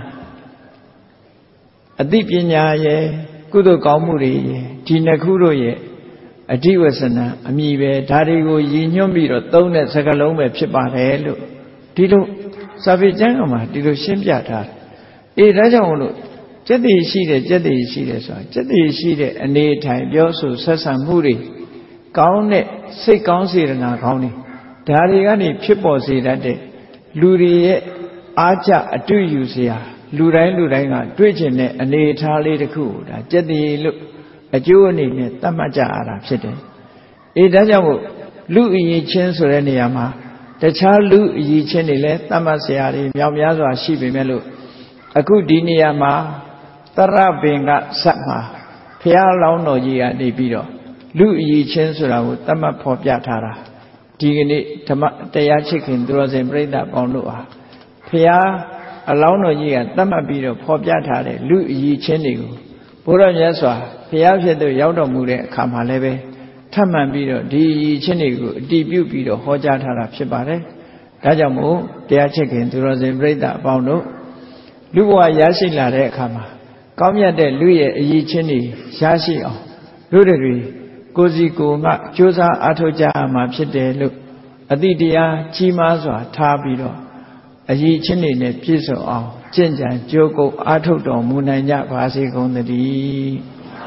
အသိပညာရဲ့ကုသိုလ်ကောင်းမှုတွေရဲ့ဒီနှစ်ခုတို့ရဲ့အဓိဝဆနံအမိပဲဒါတွေကိုရည်ညွှန်းပြီးတော့သုံးတဲ့စကားလုံးပဲဖြစ်ပါတယ်လို့ဒီလိုစာပေကျမ်းကမှာဒီလိုရှင်းပြထားတယ်အေးဒါကြောင့်မလို့ကျက်တည်ရှိတယ်ကျက်တည်ရှိတယ်ဆိုတာကျက်တည်ရှိတဲ့အနေထိုင်ပြောဆိုဆက်ဆံမှုတွေကောင်းတဲ့စိတ်ကောင်းစေတနာကောင်းတွေဒါတွေကနေဖြစ်ပေါ်စေတတ်တဲ့လူတွေရဲ့အားကြအတွေ့ယူစရာလူတိုင်းလူတိုင်းကတွေ့ကျင်တဲ့အနေအထားလေးတစ်ခုကိုဒါကျက်တည်လို့အကျိုးအနေနဲ့သတ်မှတ်ကြရတာဖြစ်တယ်။အေးဒါကြောင့်မို့လူအရေးချင်းဆိုတဲ့နေရာမှာတခြားလူအရေးချင်းတွေလည်းသတ်မှတ်စရာတွေမြောက်များစွာရှိပေမဲ့လို့အခုဒီနေရာမှာတရပင်ကဇတ်မှာဘုရားလောင်းတော်ကြီးကနေပြီးတော့လူအရေးချင်းဆိုတာကိုသတ်မှတ်ဖော်ပြထားတာဒီကနေ့ဓမ္မတရားချစ်ခင်သူတော်စင်ပြိဿပေါင်းတို့ဟာဘုရားအလောင်းတော်ကြီးကသတ်မှတ်ပြီးတော့ဖော်ပြထားတဲ့လူအရေးချင်းတွေကိုဘုရားမြတ်စွာဘုရားဖြစ်သူရောက်တော်မူတဲ့အခါမှာလည်းပဲထပ်မံပြီးတော့ဒီအရေးချင်းတွေကိုအတည်ပြုပြီးတော့ဟောကြားထားတာဖြစ်ပါတယ်။ဒါကြောင့်မို့တရားချစ်ခင်သူတော်စင်ပြိဿအပေါင်းတို့လူဘဝရရှိလာတဲ့အခါမှာကောင်းမြတ်တဲ့လူရဲ့အရေးချင်းတွေရရှိအောင်တို့တွေကိုယ်စီကိုယ်ငှကြိုးစားအားထုတ်ကြရမှာဖြစ်တယ်လို့အတိတရားကြီးမားစွာထားပြီးတော့အရေးချင်းတွေနဲ့ပြည့်စုံအောင်ကျင့်ကြံကြိုးကုပ်အားထုတ်တော်မူနိုင်ကြပါစေကုန်သတည်း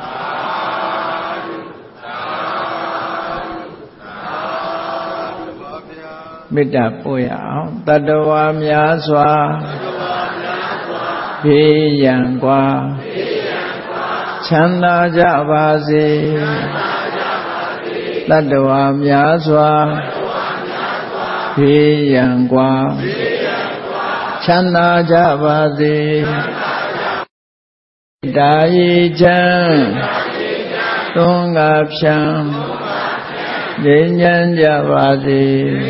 မေတ္တာပို့ရအောင်တတ္တဝါများစွာဘေးရန်กว่าချမ်းသာကြပါစေတတ္တဝါများစွာဘေးရန်กว่าချမ်းသာကြပါစေတာယေချမ်းသွန်ငါဖြံငြိမ်းချမ်းကြပါစေ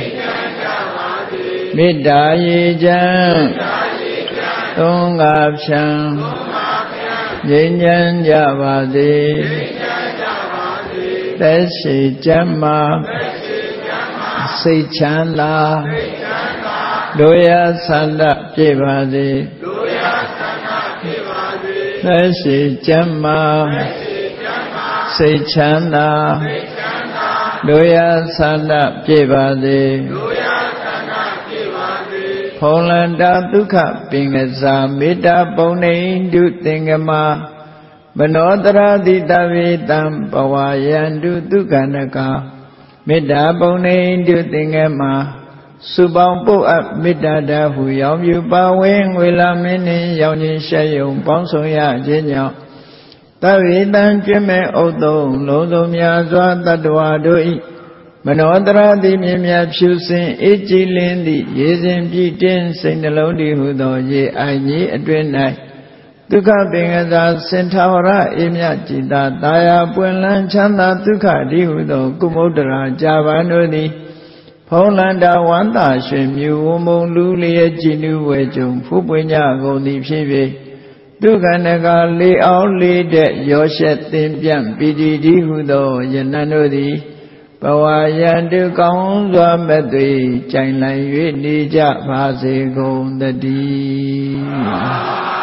မေတ္တာယေချမ်းသွန်ငါဖြံငြိမ်းချမ်းကြပါစေသက်ရှိကျမ်းမာစိတ်ချမ်းသာတို့ရဆန္ဒပြည့်ပါစေသက်ရှိကျမ်းမာစိတ်ချမ်းသာတို့ရဆန္ဒပြည့်ပါစေဖုံလန္တာဒုက္ခပင်ကစားမေတ္တာပုံနေတုသင်္ကမမနောတရာတိတဝေတံဘဝယန္တုဒုက္ခနကမေတ္တာပုံနေတုသင်္ကမစုပေါင်းပုတ်အပ်မေတ္တာတဟုရောင်မြူပါဝင်ငွေလာမင်းနှင့်ရောင်ခြင်းရှက်ယုံပေါင်းဆောင်ရခြင်းကြောင့်တဝေတံကျွမ်းမဲ့ဥသုံးလုံးစုံများစွာတတ္တဝါတို့၏မနောတရာတိမြင်မြဖြူစင်အေးကြည်လင်းသည့်ရေစဉ်ပြည့်တင်းစိတ်နှလုံးတည်ဟုသောရေအိုင်ကြီးအတွင်၌ဒုက္ခပင်ကစားစင်ထာဝရအေမြจิตာတာယာပွင့်လန်းချမ်းသာဒုက္ခဒီဟုသောကုမုဒ္ဒရာကြာပန်တို့သည်ဖုံးလန္တာဝန္တာရွှင်မြူဝမုံလူလျက်ကြည်နူးဝဲကြုံဖူးပွင့်ကြကုန်သည်ဖြစ်၍ဒုက္ခနကလေအောင်လေးတဲ့ရောရှက်သင်ပြန့်ပီတိဒီဟုသောယနံတို့သည်ဘဝယံတုကောင်းစွာမဲ့သွေကြိုင်လည်၍နေကြပါစေကုန်တည်း